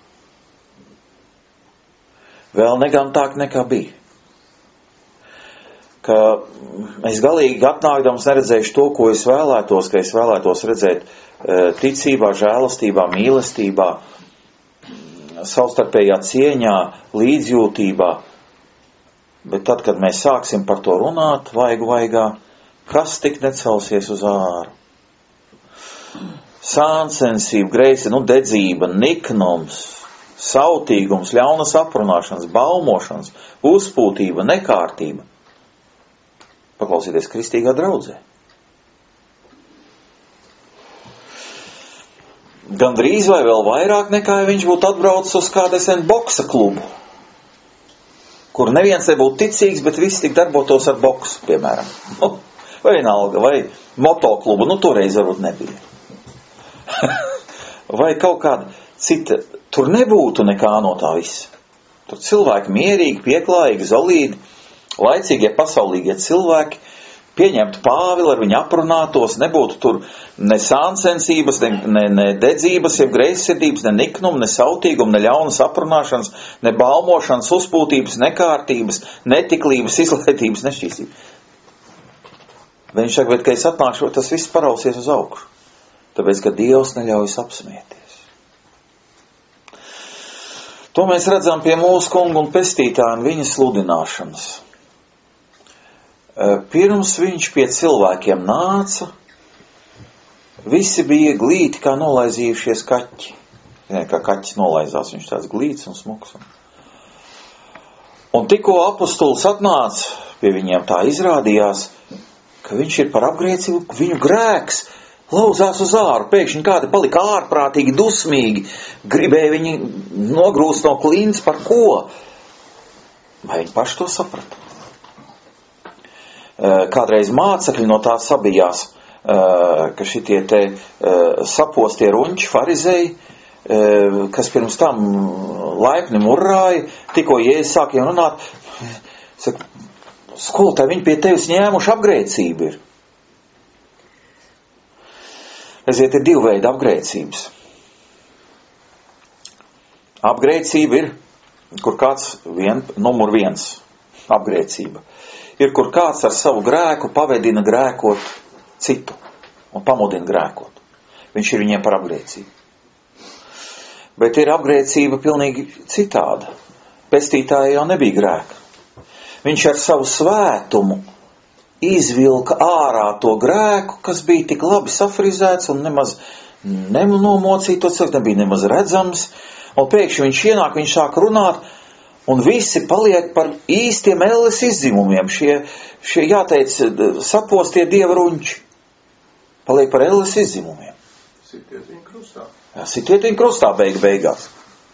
Vēl negantāki nekā bija. Ka es galīgi atnākdams neredzēšu to, ko es vēlētos, ka es vēlētos redzēt ticībā, žēlastībā, mīlestībā, savstarpējā cieņā, līdzjūtībā. Bet tad, kad mēs sāksim par to runāt, vaigu vaigā, kas tik necelsies uz āru? Sāncensība, greisa, nu dedzība, niknums, sautīgums, ļaunas aprunāšanas, baumošanas, uzpūtība, nekārtība. Paklausieties kristīgā draudzē. Gan drīz vai vēl vairāk nekā ja viņš būtu atbraucis uz kādu esen boksa klubu, kur neviens nebūtu ticīgs, bet visi tik darbotos ar boksu, piemēram. Vai vienalga, vai motoklubu, nu toreiz varbūt nebija. Vai kaut kāda cita, tur nebūtu nekā no tā visa. Tur cilvēki mierīgi, pieklājīgi, zolīdi, laicīgie, pasaulīgie cilvēki pieņemtu Pāvilu, ar viņu aprunātos, nebūtu tur ne sāncensības, ne, ne, ne dedzības, jeb greizsirdības, ne niknuma, ne sautīguma, ne ļaunas aprunāšanas, ne balmošanas, uzpūtības, nekārtības, netiklības, izlaidības, nešķīstības. Viņš saka, bet, ka es atnākšu, tas viss parausies uz augšu, tāpēc, ka Dievs neļaujas apsmieties. To mēs redzam pie mūsu kunga un pestītāja un viņa sludināšanas. Pirms viņš pie cilvēkiem nāca, visi bija glīti, kā nolaizījušies kaķi. Ziniet, kā kaķis nolaizās, viņš tāds glīts un smuks. Un tikko apostols atnāca, pie viņiem tā izrādījās, ka viņš ir par apgrēcību, viņu grēks lauzās uz āru. Pēkšņi kādi palika ārprātīgi, dusmīgi, gribēja viņi nogrūst no klints par ko? Vai viņi paši to saprata? Kādreiz mācekļi no tā sabijās, ka šitie te sapostie runči, farizēji, kas pirms tam laipni murrāja, tikko Jēzus sākiem runāt, saka, skolotāji, viņi pie tevis ņēmuši apgrēcību ir. Redziet, ir divi veidi apgrēcības. Apgrēcība ir, kur kāds vien, numur viens apgrēcība. Ir, kur kāds ar savu grēku pavedina grēkot citu un pamudina grēkot. Viņš ir viņiem par apgrēcību. Bet ir apgrēcība pilnīgi citāda. Pestītāja jau nebija grēka. Viņš ar savu svētumu izvilka ārā to grēku, kas bija tik labi safrizēts un nemaz nenomocīja, to cilvēku nebija nemaz redzams. Un pēkšņi viņš ienāk, viņš sāk runāt, un visi paliek par īstiem elles izdzimumiem. Šie, šie jāteic, sapostie dieva ruņči paliek par elles izdzimumiem. Sitiet viņu krustā. Jā, sitiet viņu krustā beig beigās.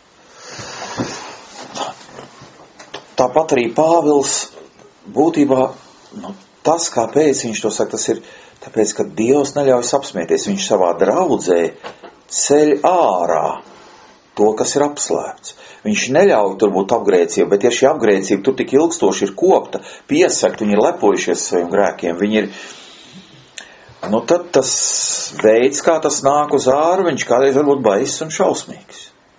Tāpat arī Pāvils būtībā, nu, tas, kāpēc viņš to saka, tas ir tāpēc, ka Dievs neļaujas apsmieties. Viņš savā draudzē ceļ ārā to, kas ir apslēpts. Viņš neļauj tur būt apgrēcība, bet ja šī apgrēcība tur tik ilgstoši ir kopta, piesakt, viņi ir lepojušies saviem grēkiem, viņi ir, nu tad tas veids, kā tas nāk uz āru, viņš kādreiz var būt baiss un šausmīgs.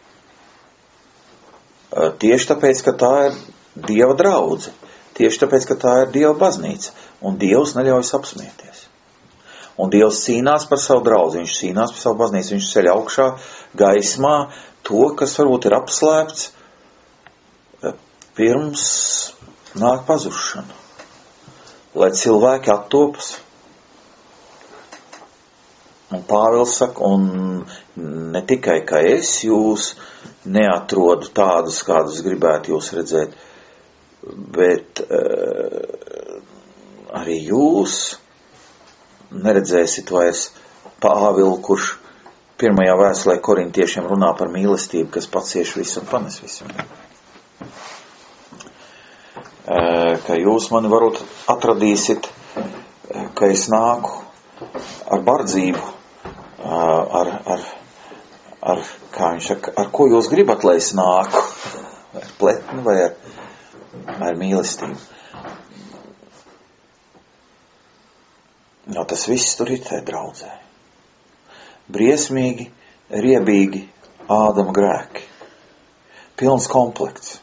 Tieši tāpēc, ka tā ir Dieva draudze, tieši tāpēc, ka tā ir Dieva baznīca, un Dievs neļaujas apsmieties. Un Dievs cīnās par savu draudzi, viņš cīnās par savu baznīcu, viņš ceļ augšā gaismā to, kas varbūt ir apslēpts pirms nāk pazušana, lai cilvēki attopas. Un Pāvils saka, un ne tikai, ka es jūs neatrodu tādus, kādus gribētu jūs redzēt, bet uh, arī jūs neredzēsit vairs Pāvilu, kurš pirmajā vēstulē korintiešiem runā par mīlestību, kas pacieš visu un panes visu. Ka jūs mani varbūt atradīsit, ka es nāku ar bardzību, ar, ar, ar, kā viņš saka, ar ko jūs gribat, lai es nāku? Ar pletni vai ar, ar mīlestību? No, tas viss tur ir tajā draudzē. Briesmīgi, riebīgi Ādama grēki. Pilns komplekts.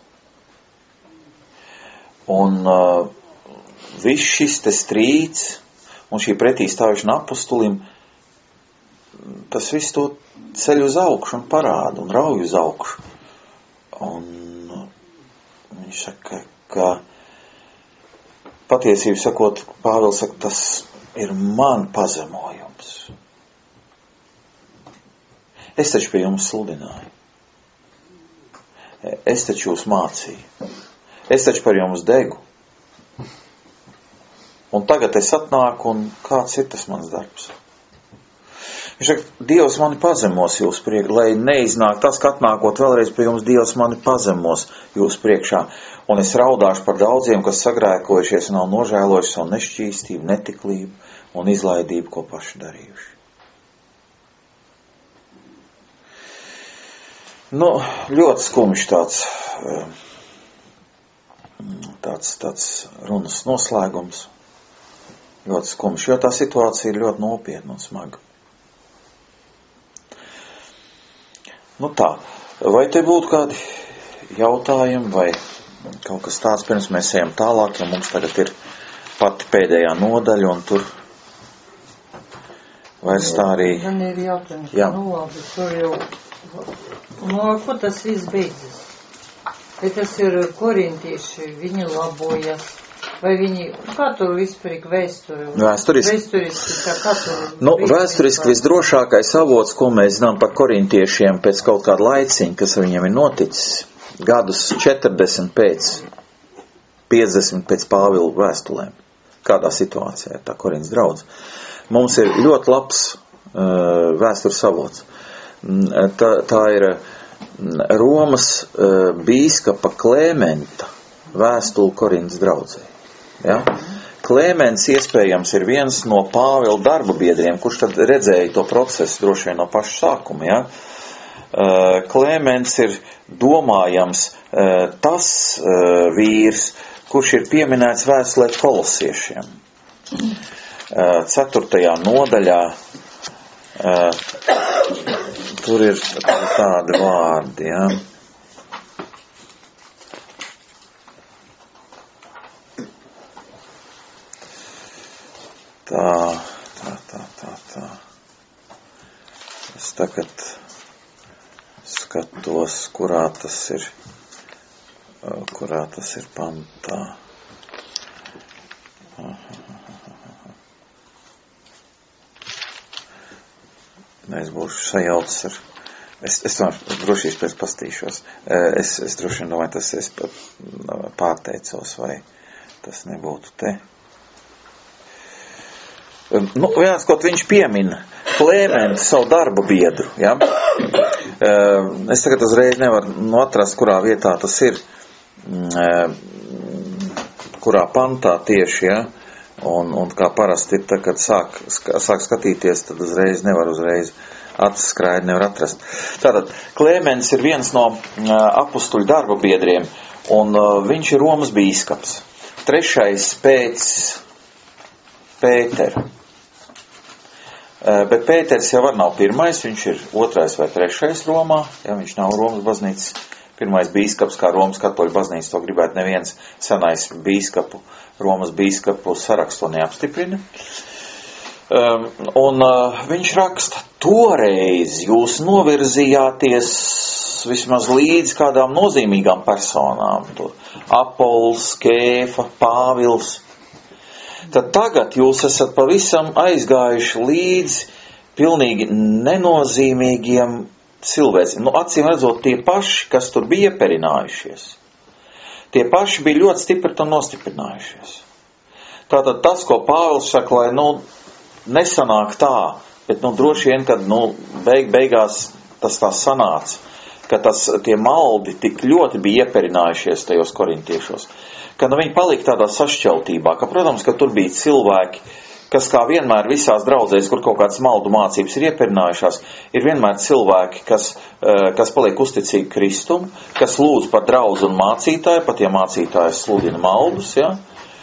Un uh, viss šis te strīds un šī pretī stāvišana apostolim, tas viss to ceļ uz augšu un parāda un rauj uz augšu. Un uh, viņš saka, ka patiesību sakot, Pāvils saka, tas ir man pazemojums. Es taču pie jums sludināju. Es taču jūs mācīju. Es taču par jums degu. Un tagad es atnāku, un kāds ir tas mans darbs? Viņš saka, Dievs mani pazemos jūs priekšā, lai neiznāk tas, ka atnākot vēlreiz pie jums, Dievs mani pazemos jūs priekšā. Un es raudāšu par daudziem, kas sagrēkojušies un nav nožēlojuši savu nešķīstību, netiklību un izlaidību, ko paši darījuši. Nu, ļoti skumjš tāds, tāds, tāds runas noslēgums. Ļoti skumjš, jo tā situācija ir ļoti nopietna un smaga. Nu tā, vai te būtu kādi jautājumi vai kaut kas tāds, pirms mēs ejam tālāk, jo mums tagad ir pati pēdējā nodaļa un tur vairs tā arī... Man ir jautājums, Jā. nu labi, tur jau, nu, ko tas viss beidzas? Vai tas ir korintieši, viņi labojas, vai viņi, kā tur vispārīgi vēsturi? Vēsturiski. Vēsturiski, kā, kā tur? Nu, vēsturiski visdrošākais avots, ko mēs zinām par korintiešiem pēc kaut kāda laiciņa, kas viņiem ir noticis, gadus četrdesmit pēc, piecdesmit pēc Pāvila vēstulēm. Kādā situācijā ir tā Korintas draudze. Mums ir ļoti labs uh, vēstures avots. Tā, tā ir Romas uh, bīskapa Klēmenta vēstule Korintas draudzei. Ja? Klēments iespējams ir viens no Pāvila darba biedriem, kurš tad redzēja to procesu droši vien no paša sākuma. Ja? Uh, Klēments ir domājams uh, tas uh, vīrs, kurš ir pieminēts vēstulē kolosiešiem. Uh, ceturtajā nodaļā uh, tur ir tādi vārdi, ja. Tā, tā, tā, tā, tā. Es tagad skatos, kurā tas ir, kurā tas ir pantā. Es būšu sajaucis ar... Es, es tomēr drošīs pēc pastīšos. Es, es droši vien domāju, tas es pārteicos, vai tas nebūtu te. Nu, viens, ko viņš piemina, Klēmentu, savu darbu biedru, ja? Es tagad uzreiz nevaru nu, atrast, kurā vietā tas ir, kurā pantā tieši, ja? Un, un kā parasti ir, tad, kad sāk, sāk skatīties, tad uzreiz nevar uzreiz atskrājd, nevar atrast. Tātad, Klēmens ir viens no apustuļu darba biedriem, un viņš ir Romas bīskaps. Trešais pēc Pētera. Bet Pēters jau var nav pirmais, viņš ir otrais vai trešais Romā, ja viņš nav Romas baznīcas pirmais bīskaps, kā Romas katoļu baznīca, to gribētu neviens senais bīskapu, Romas bīskapu sarakstu neapstiprina. Um, un uh, viņš raksta, toreiz jūs novirzījāties vismaz līdz kādām nozīmīgām personām, tur Apols, Kēfa, Pāvils. Tad tagad jūs esat pavisam aizgājuši līdz pilnīgi nenozīmīgiem cilvēciem. Nu, acīm redzot, tie paši, kas tur bija ieperinājušies, tie paši bija ļoti stipri tam nostiprinājušies. Tātad tas, ko Pāvils saka, lai, nu, nesanāk tā, bet, nu, droši vien, kad, nu, beig, beigās tas tā sanāca, ka tas, tie maldi tik ļoti bija ieperinājušies tajos korintiešos, ka, nu, viņi palika tādā sašķeltībā, ka, protams, ka tur bija cilvēki, kas kā vienmēr visās draudzēs, kur kaut kādas maldu mācības ir ieperinājušās, ir vienmēr cilvēki, kas, kas paliek uzticīgi Kristum, kas lūdz par draudzu un mācītāju, pat ja mācītājs sludina maldus, ja?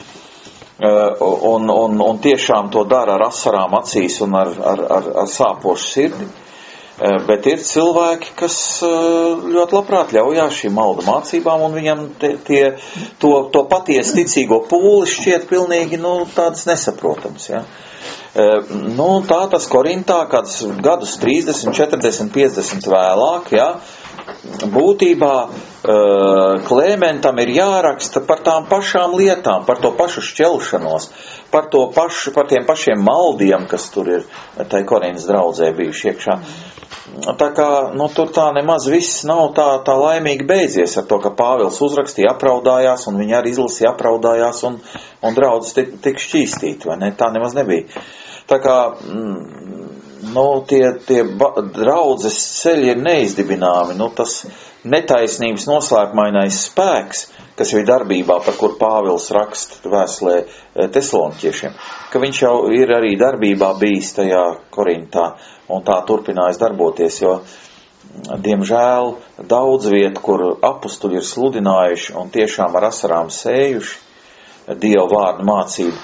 Un, un, un tiešām to dara ar asarām acīs un ar, ar, ar, ar sāpošu sirdi. Bet ir cilvēki, kas ļoti labprāt ļaujās šīm maldu mācībām, un viņam te, tie, to, to patiesi ticīgo pūli šķiet pilnīgi, nu, tādas nesaprotams, ja. Nu, tā tas Korintā, kāds gadus trīsdesmit, četrdesmit, piecdesmit vēlāk, ja, būtībā Klementam ir jāraksta par tām pašām lietām, par to pašu šķelšanos, par, to pašu, par tiem pašiem maldiem, kas tur ir tai Korintas draudzē bijuši iekšā. Tā kā, nu, tur tā nemaz viss nav tā, tā laimīgi beidzies ar to, ka Pāvils uzrakstīja, apraudājās, un viņi arī izlasīja, apraudājās, un, un draudzes tik, tik šķīstīt, vai ne? Tā nemaz nebija. Tā kā, nu, tie, tie draudzes ceļi ir neizdibināmi, nu, tas netaisnības noslēpmainais spēks, kas jau ir darbībā, par kur Pāvils raksta vēstulē Tesaloniķiešiem, ka viņš jau ir arī darbībā bijis tajā Korintā, un tā turpinājis darboties, jo, diemžēl, daudz viet, kur apustuļi ir sludinājuši un tiešām ar asarām sējuši Dievu vārdu mācību,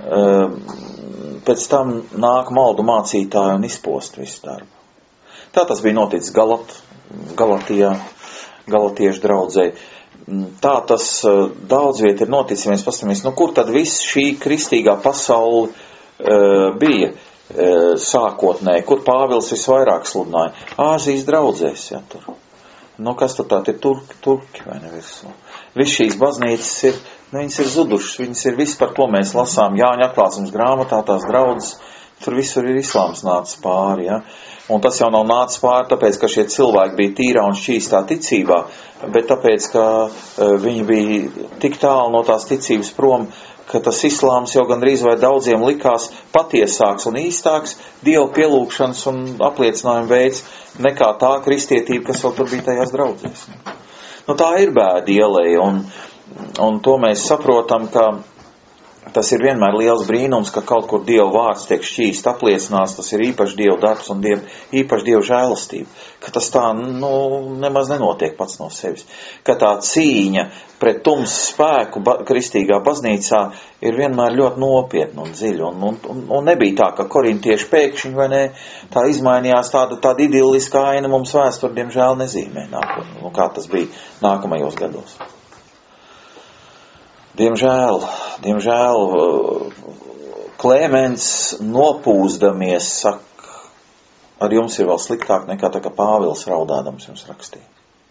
pēc tam nāk maldu mācītāji un izpost visu darbu. Tā tas bija noticis Galat, Galatijā, Galatiešu draudzē. Tā tas daudz viet ir noticis, ja mēs paskatāmies, nu kur tad viss šī kristīgā pasaule uh, bija uh, sākotnēji, kur Pāvils visvairāk sludināja? Āzijas draudzēs, ja tur. Nu kas tad tā ir turki, turki vai nevis? Viss šīs baznīcas ir, nu viņas ir zudušas, viņas ir viss, par ko mēs lasām Jāņa atklāsmes grāmatā, tās draudzes, tur visur ir islāms nācis pāri, ja. Un tas jau nav nācis pāri, tāpēc, ka šie cilvēki bija tīrā un šķīstā ticībā, bet tāpēc, ka uh, viņi bija tik tālu no tās ticības prom, ka tas islāms jau gandrīz vai daudziem likās patiesāks un īstāks Dievu pielūgšanas un apliecinājumu veids nekā tā kristietība, kas vēl tur bija tajās draudzēs. Nu tā ir bēda ielēja, un, un to mēs saprotam, ka tas ir vienmēr liels brīnums, ka kaut kur Dieva vārds tiek šķīst apliecināts, tas ir īpaši Dieva darbs un Dieva, īpaši Dieva žēlastība, ka tas tā, nu, nemaz nenotiek pats no sevis, ka tā cīņa pret tumsu spēku ba, kristīgā baznīcā ir vienmēr ļoti nopietna un dziļa, un, un, un, un nebija tā, ka korintieši pēkšņi, vai ne, tā izmainījās tāda, tāda idilliska aina mums vēstur, diemžēl nezīmē nākotnē, nu, kā tas bija nākamajos gados. Diemžēl, diemžēl, Klemens nopūzdamies saka, ar jums ir vēl sliktāk nekā tā, ka Pāvils raudādams jums rakstīja.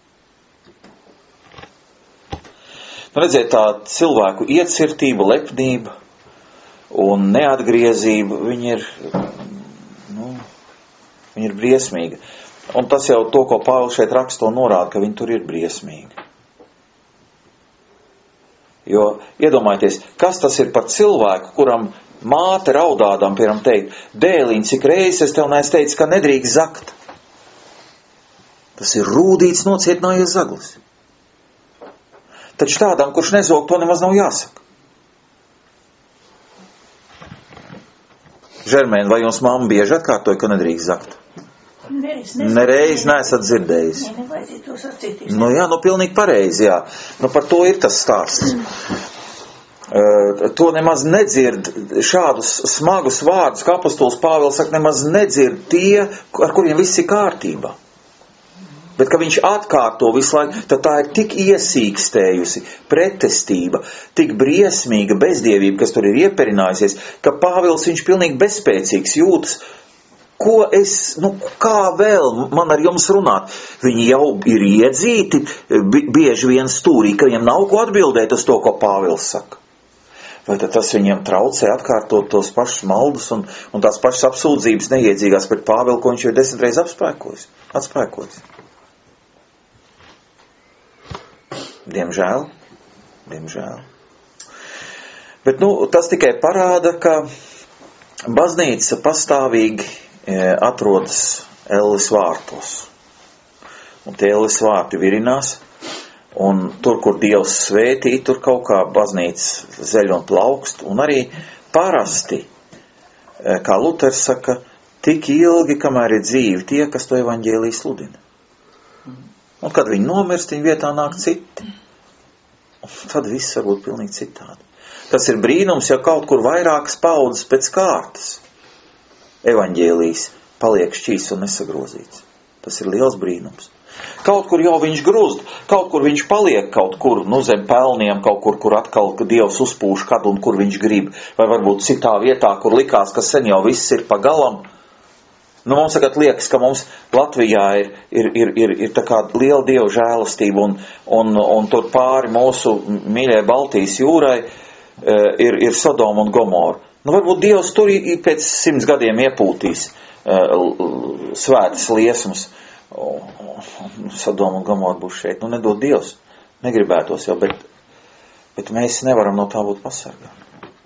Nu, redziet, tā cilvēku iecirtība, lepnība un neatgriezība, viņi ir, nu, viņi ir briesmīgi. Un tas jau to, ko Pāvils šeit raksta, norāda, ka viņi tur ir briesmīgi. Jo, iedomājieties, kas tas ir par cilvēku, kuram māte raudādām, piemēram, teikt, dēliņ, cik reizes es tev neesmu teicis, ka nedrīkst zakt. Tas ir rūdīts, nocietinājies zaglis. Taču tādam, kurš nezog, to nemaz nav jāsaka. Žermēn, vai jums mamma bieži atkārtoja, ka nedrīkst zakt? Nereiz neesat dzirdējis. Nu jā, nu pilnīgi pareizi, jā. Nu par to ir tas stāsts. Uh, to nemaz nedzird, šādus smagus vārdus, kā apostols Pāvils saka, nemaz nedzird tie, ar kuriem viss ir kārtībā. Bet, ka viņš atkārto visu laiku, tad tā ir tik iesīkstējusi pretestība, tik briesmīga bezdievība, kas tur ir ieperinājusies, ka Pāvils viņš pilnīgi bezspēcīgs jūtas. Ko es, nu, kā vēl man ar jums runāt? Viņi jau ir iedzīti bieži vien stūrī, ka viņiem nav ko atbildēt uz to, ko Pāvils saka. Vai tad tas viņiem traucē atkārtot tos pašus maldus un, un tās pašas apsūdzības neiedzīgās pret Pāvilu, ko viņš jau desmit reiz apspēkojis, atspēkojis? Diemžēl, diemžēl. Bet, nu, tas tikai parāda, ka baznīca pastāvīgi atrodas Elles vārtos. Un tie Elles vārti virinās, un tur, kur Dievs svētī, tur kaut kā baznīca zeļ un plaukst, un arī parasti, kā Luters saka, tik ilgi, kamēr ir dzīvi tie, kas to evaņģēliju sludina. Un kad viņi nomirst, viņa vietā nāk citi. Un tad viss var būt pilnīgi citādi. Tas ir brīnums, ja kaut kur vairākas paudzes pēc kārtas evaņģēlijs paliek šķīs un nesagrozīts. Tas ir liels brīnums. Kaut kur jau viņš grūst, kaut kur viņš paliek kaut kur, nu zem pelniem, kaut kur, kur atkal Dievs uzpūš kad un kur viņš grib, vai varbūt citā vietā, kur likās, ka sen jau viss ir pa galam. Nu, mums tagad liekas, ka mums Latvijā ir, ir, ir, ir, ir tā kā liela Dieva žēlastība un, un, un tur pāri mūsu mīļai Baltijas jūrai ir, ir Sodoma un Gomora. Nu, varbūt Dievs tur pēc simts gadiem iepūtīs svētas liesmas. Sodoma un Gomora būs šeit. Nu, nedod Dievs. Negribētos jau, bet, bet mēs nevaram no tā būt pasargāti.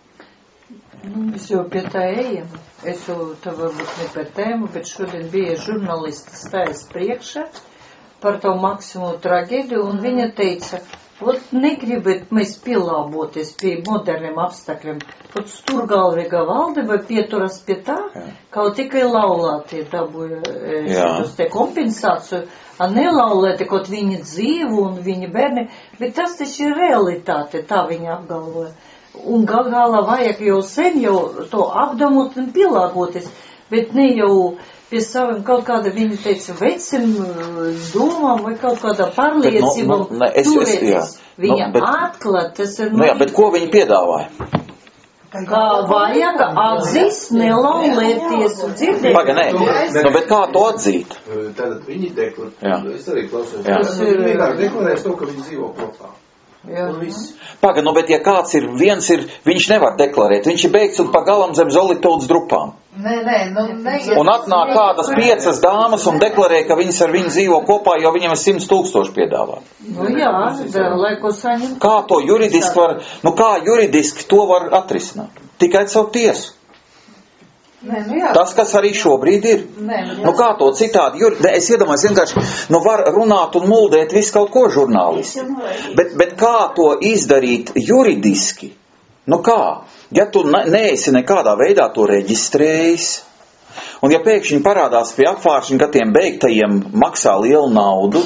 Nu, mēs jau pie tā ejam. Es jau tā varbūt ne par tēmu, bet šodien bija žurnalisti stājas priekšā par to Maksimu traģēdiju, un viņa teica, ot negribat mēs pielāboties pie moderniem apstākļiem, ot sturgalvīga valdība pieturas pie tā, kaut tikai laulātie dabūja šitos te kompensāciju, a nelaulēti, kaut viņi dzīvu un viņi bērni, bet tas taču ir realitāte, tā viņa apgalvoja. Un gal galā vajag jau sen jau to apdomot un pielāgoties, bet ne jau pie saviem kaut kāda, viņa teica, vecim domām vai kaut kādā pārliecībām nu, nu, turēties. Viņa nu, bet, atklāt, tas ir... Nu jā, bet ko viņa piedāvāja? Kā vajag atzīt, nelaulēties un dzirdēt. Paga, nē, nu, bet kā to atzīt? Tātad viņi deklarē, es arī klausos, viņi vienkārši deklarēs to, ka viņi dzīvo kopā. Paga, nu, bet ja kāds ir, viens ir, viņš nevar deklarēt, viņš ir beigts un pagalam zem zolitūdas drupām. Nē, nē, nu, nē. Un atnāk kādas piecas dāmas un deklarē, ka viņas ar viņu dzīvo kopā, jo viņam ir simts tūkstoši piedāvāt. Nu jā, lai ko saņem. Kā to juridiski var, nu kā juridiski to var atrisināt? Tikai caur tiesu. Nē, nu jā. Tas, kas arī šobrīd ir. Nē, nu, nu kā to citādi, jur... es iedomājos vienkārši, nu var runāt un muldēt visu kaut ko žurnālisti. Bet, bet kā to izdarīt juridiski? Nu kā? Ja tu ne, neesi nekādā veidā to reģistrējis, un ja pēkšņi parādās pie apvāršņa, ka tiem beigtajiem maksā lielu naudu,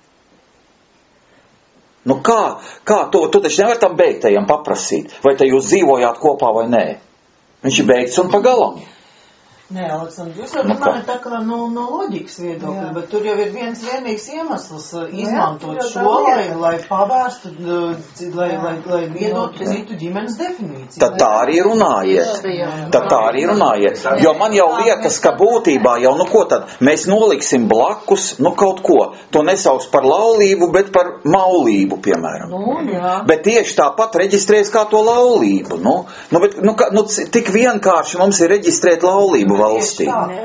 nu kā, kā to, tu taču nevar tam beigtajiem paprasīt, vai te jūs dzīvojāt kopā vai nē. Viņš ir beigts un pagalam. Nē, Aleksandr, jūs jau runājat tā kā no, no loģikas viedokļa, bet tur jau ir viens vienīgs iemesls izmantot jā, šo, lai, lai pavērstu, lai, lai, lai viedotu citu ģimenes definīciju. Tad tā arī runājiet. Tad tā arī runājiet. Jo man jau liekas, ka būtībā jau, nu ko tad, mēs noliksim blakus, nu kaut ko. To nesauks par laulību, bet par maulību, piemēram. Nu, jā. Bet tieši tāpat reģistrēs kā to laulību. Nu, nu, bet, nu, nu, tik vienkārši mums ir reģistrēt laulību valstī.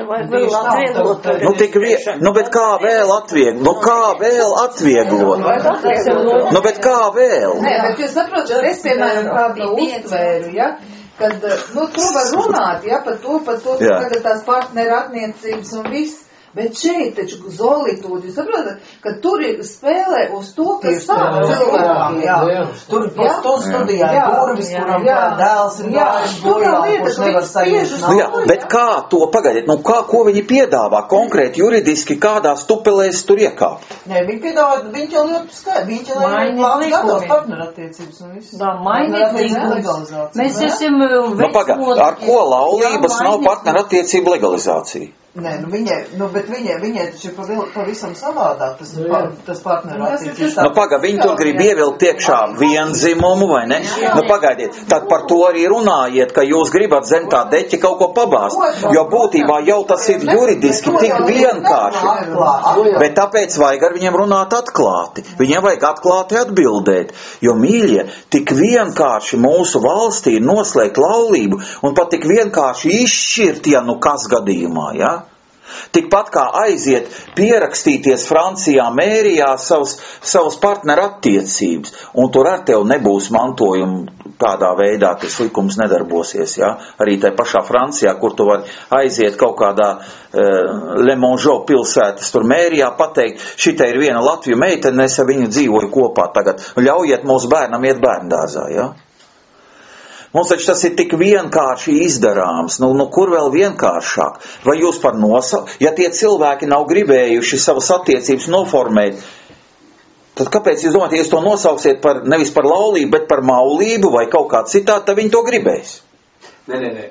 Nu, tik vie... nu, bet kā vēl atvieglot? Nu, kā vēl atvieglot? Nu, bet kā vēl? Nē, bet jūs saprotat, es, piemēram, kādu uztvēru, ja? Kad, nu, to var runāt, ja, par to, par to, ka tagad tās partneru attiecības un viss. Bet šeit taču zolitūdi, jūs saprotat, ka tur ir spēlē uz to, kas sāk cilvēkiem. Jā, jā. Tur to studijā ir burvis, kuram dēls ir gājis bojā, kurš nevar sajiet. Nu jā, bet kā to, pagaidiet, nu kā, ko viņi piedāvā konkrēti juridiski, kādās tupelēs tur iekāpt? Nē, viņi piedāvā, viņš jau ļoti skaidri, viņš jau ļoti gados partnerattiecības un viss. Da, mainīt līgumus. Mēs esam nu, paga, ar ko laulības nav partnerattiecību legalizācija? Nē, nu viņai, nu, bet viņai, viņai taču ir pavisam savādāk, tas, par, tas partneru attiecības. Nu, paga, viņi tur grib ievilkt iekšā vienzimumu, vai ne? Nu, pagaidiet, tad par to arī runājiet, ka jūs gribat zem tā deķi kaut ko pabāzt, jo būtībā jau tas ir juridiski tik vienkārši. Bet tāpēc vajag ar viņiem runāt atklāti. Viņiem vajag atklāti atbildēt, jo, mīļie, tik vienkārši mūsu valstī ir noslēgt laulību un pat tik vienkārši izšķirt, ja nu kas gadījumā, ja? Tikpat kā aiziet pierakstīties Francijā mērijā savas, savas partneru attiecības, un tur ar tev nebūs mantojuma tādā veidā, tas likums nedarbosies, ja? Arī tai pašā Francijā, kur tu vari aiziet kaut kādā uh, Le Mongeau pilsētas tur mērijā pateikt, šitai ir viena Latviju meitene, es ar viņu dzīvoju kopā tagad, ļaujiet mūsu bērnam iet bērndārzā, ja? Mums taču tas ir tik vienkārši izdarāms, nu, nu kur vēl vienkāršāk? Vai jūs par nosau... Ja tie cilvēki nav gribējuši savas attiecības noformēt, tad kāpēc jūs domājat, ja jūs to nosauksiet par, nevis par laulību, bet par maulību vai kaut kā citā, tad viņi to gribēs? Nē, nē, nē.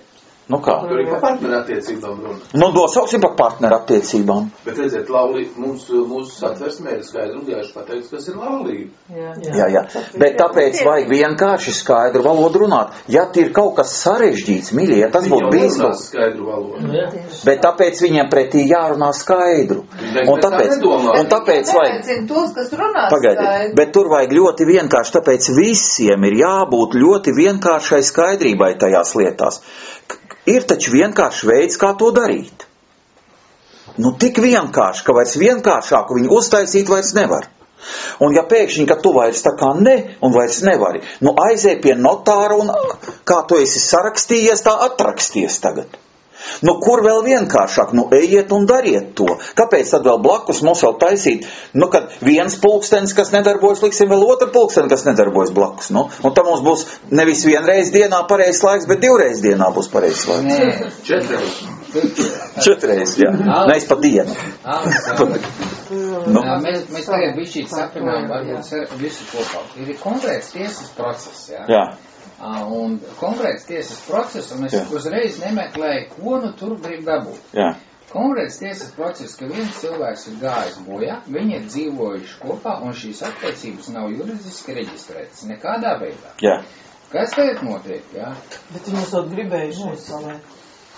Nu kā? Tur ir par partnerattiecībām runa. Nu, dosauksim par partnerattiecībām. Bet redziet, laulība, mums, mūsu satversmē ir skaidri un gaiši pateikts, kas ir laulība. Jā. Jā, jā. Bet tāpēc vajag vienkārši skaidru valodu runāt. Ja ir kaut kas sarežģīts, mīļie, ja tas būtu bīstams. Skaidru valodu. Bet tāpēc viņiem pretī jārunā skaidru. Un tāpēc, un tāpēc vajag... Tos, kas runā Pagaidiet, bet tur vajag ļoti vienkārši, tāpēc visiem ir jābūt ļoti vienkāršai skaidrībai tajās lietās. Ir taču vienkārši veids, kā to darīt. Nu, tik vienkārši, ka vairs vienkāršāku viņu uztaisīt vairs nevar. Un ja pēkšņi, ka tu vairs tā kā ne, un vairs nevari, nu aizēj pie notāra un kā tu esi sarakstījies, tā atraksties tagad. Nu, kur vēl vienkāršāk? Nu, ejiet un dariet to. Kāpēc tad vēl blakus mums vēl taisīt? Nu, kad viens pulkstenis, kas nedarbojas, liksim vēl otru pulksteni, kas nedarbojas blakus. Nu, un tam mums būs nevis vienreiz dienā pareizs laiks, bet divreiz dienā būs pareizs laiks. Četreiz. Četreiz, jā. Neiz pa dienu. Nu. Mēs, mēs tagad bišķīt sapinām varbūt visu kopā. Ir konkrēts tiesas process, jā. Jā. Un konkrēts tiesas process, un es Jā. uzreiz nemeklēju, ko nu tur grib dabūt. Jā. Konkrēts tiesas process, ka viens cilvēks ir gājis bojā, viņi ir dzīvojuši kopā, un šīs attiecības nav juridiski reģistrētas nekādā veidā. Jā. Kas tagad notiek, jā? Bet viņi esot gribējuši uzsalēt.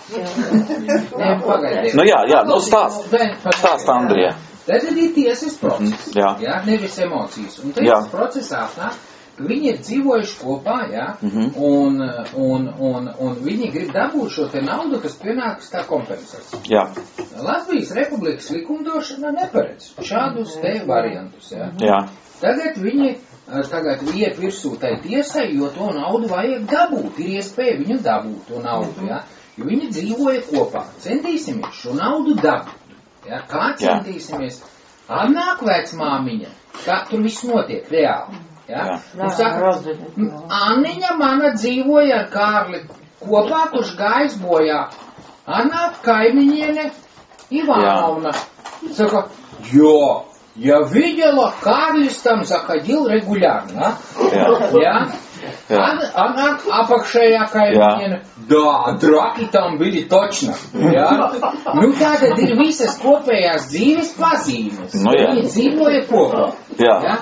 Nē, pagaidiet. Nu jā, jā, nu stāst. Stāst, Andrija. Tad ir tiesas process, Mhm, jā. jā, nevis emocijas. Un Jā. tiesas procesā nāk, ka viņi ir dzīvojuši kopā, jā, Mhm. un, un, un, un viņi grib dabūt šo te naudu, kas pienākas tā kompensācija. Jā. Latvijas Republikas likumdošana neparedz šādus te variantus, jā. Jā. Tagad viņi, tagad iet virsū tai tiesai, jo to naudu vajag dabūt, ir iespēja viņu dabūt to naudu, jā. Jo viņi dzīvoja kopā. Centīsimies šo naudu dabūt, jā. Kā centīsimies? Atnāk vecmāmiņa, kā tur viss notiek reāli. Ja? Jā. Saka, Anniņa mana dzīvoja ar Kārli kopā, kurš gājis bojā. Atnāk kaimiņiene Ivanovna. Saka, jo, ja videla Kārlis tam zaходил регулярно. Ja? Atnāk apakšējā kaimiņiene. Да, драки там были точно. Ja? Nu tātad ir visas kopējās dzīves pazīmes. Nu, jā. Viņi dzīvoja kopā. Jā. Ja?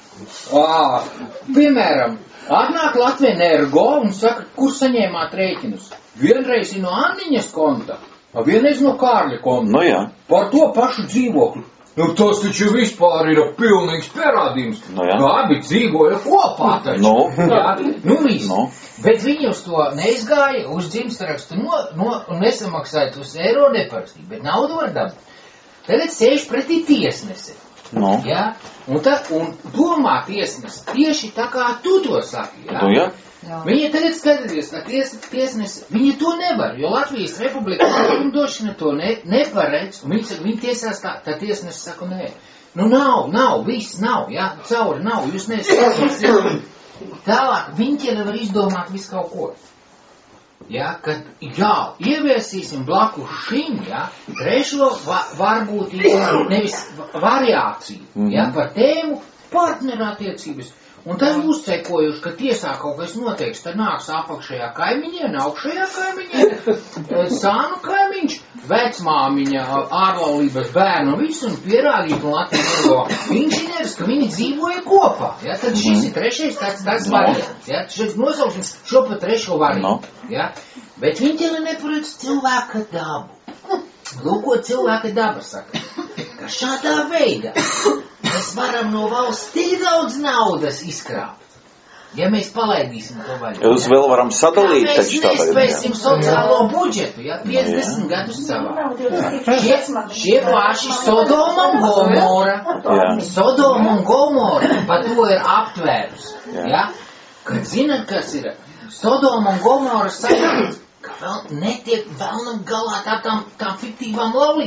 Ā, piemēram, atnāk Latvenergo un saka, kur saņēmāt rēķinus? Vienreiz no Anniņas konta, a vienreiz no Kārļa konta. Nu jā. Par to pašu dzīvokli. Nu, tas taču vispār ir pilnīgs pierādījums. Nu jā. Abi dzīvoja kopā taču. Nu. Jā, nu viss. Nu. Bet viņi uz to neizgāja, uz dzimstarakstu no, no, un nesamaksāja uz eiro neparakstīja, bet naudu var dabūt. Tagad sēž pretī tiesnesi. Nu. Ja? Un, tā, un domā tiesnes tieši tā kā tu to saki. Ja? Nu jā. Jā. Viņi tagad skatīties, ka ties, tiesnes, viņi to nevar, jo Latvijas Republikas likumdošana to ne, neparedz, un viņi, saka, viņi tiesās tā, tā tiesnes saka, nē. Nu nav, nav, viss nav, jā, ja? Cauri nav, jūs neesat. Tālāk, viņi ķēle var izdomāt visu kaut ko. Ja, kad, jā, ieviesīsim blakus šim, ja, trešo va, varbūt nevis variāciju, mm-hmm. ja, par tēmu partnerattiecības. Un tad jūs cekojuši, ka tiesā kaut kas noteiks, tad nāks apakšējā kaimiņiene, augšējā kaimiņiene, sānu kaimiņš, vecmāmiņa, ārlaulības bērnu un visu, un pierādīt un Latvijas inženieris, ka viņi dzīvoja kopā. Ja? Tad šis ir trešais tāds, tāds variants. Ja? Šis nosauksim šo pa trešo variantu. Ja? Bet viņi ķēle neparedz cilvēka dabu. Lūk, ko cilvēka daba saka. Ka šādā veidā mēs varam no valsts tik daudz naudas izkrāpt. Ja mēs palaidīsim to vaļā. Jūs vēl varam sadalīt, ja taču tā mēs nespēsim sociālo budžetu, ja, piecdesmit gadus savā. Šie, šie paši Sodoma un Gomora, Jā. Sodoma un Gomora, pa to ir aptvērus. Jā. Ja? Kad zinat, kas ir Sodoma un Gomora sajūta, ka vēl netiek vēlnam galā tā tām, tām fiktīvām laulībām.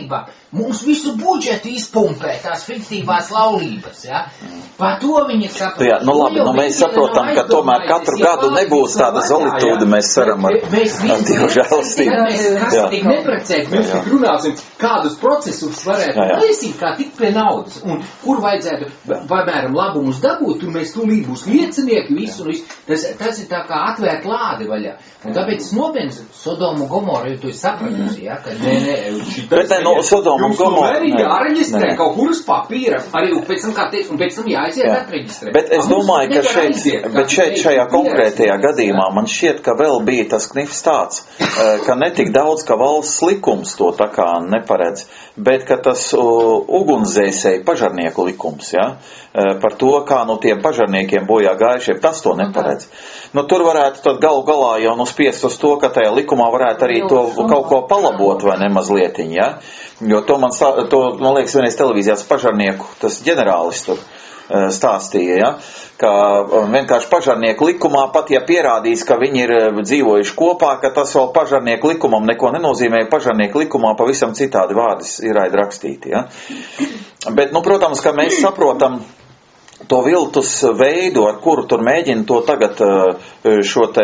mums visu budžetu izpumpē tās fiktīvās laulības, ja? Par to viņi saprot. Jā, nu labi, nu mēs saprotam, ka tomēr katru gadu nebūs tāda zolitūda, mēs ceram ar Dievu žēlastību. Mēs kas tik neprecēt, mēs tik runāsim, kādus procesus varētu taisīt, kā tik pie naudas, un kur vajadzētu, piemēram, labumus dabūt, tur mēs tūlīt būs liecinieki, visu, un visu. Tas, tas ir tā kā atvērt lādi vaļā. Un tāpēc es nopietni Sodomu Gomoru, jo tu esi sapratusi, ja, ka nē, nē, šitas... Bet ne, no Sodomu Gomoru... Jums to jāreģistrē kaut kur uz papīra, arī pēc tam, kā teikt, un pēc tam jāaiziet atreģistrē. Bet es domāju, ka šeit, bet šeit šajā konkrētajā gadījumā man šķiet, ka vēl bija tas knifs tāds, ka ne tik daudz, ka valsts likums to tā kā neparedz, bet ka tas uh, ugunsdzēsēju pažarnieku likums, ja, par to, kā no tiem pažarniekiem bojā gājušiem, tas to neparedz. Nu, tur varētu tad galu galā jau nu spiest uz to, ka tajā likumā varētu arī to kaut ko palabot vai nemazlietiņ, ja? Jo to man, to, man liekas, vienreiz televīzijās pažarnieku, tas ģenerālis tur stāstīja, ja? Ka vienkārši pažarnieku likumā pat, ja pierādīs, ka viņi ir dzīvojuši kopā, ka tas vēl pažarnieku likumam neko nenozīmē, pažarnieku likumā pavisam citādi vārdi ir rakstīti, ja? Bet, nu, protams, ka mēs saprotam to viltus veidu, ar kuru tur mēģina to tagad šo te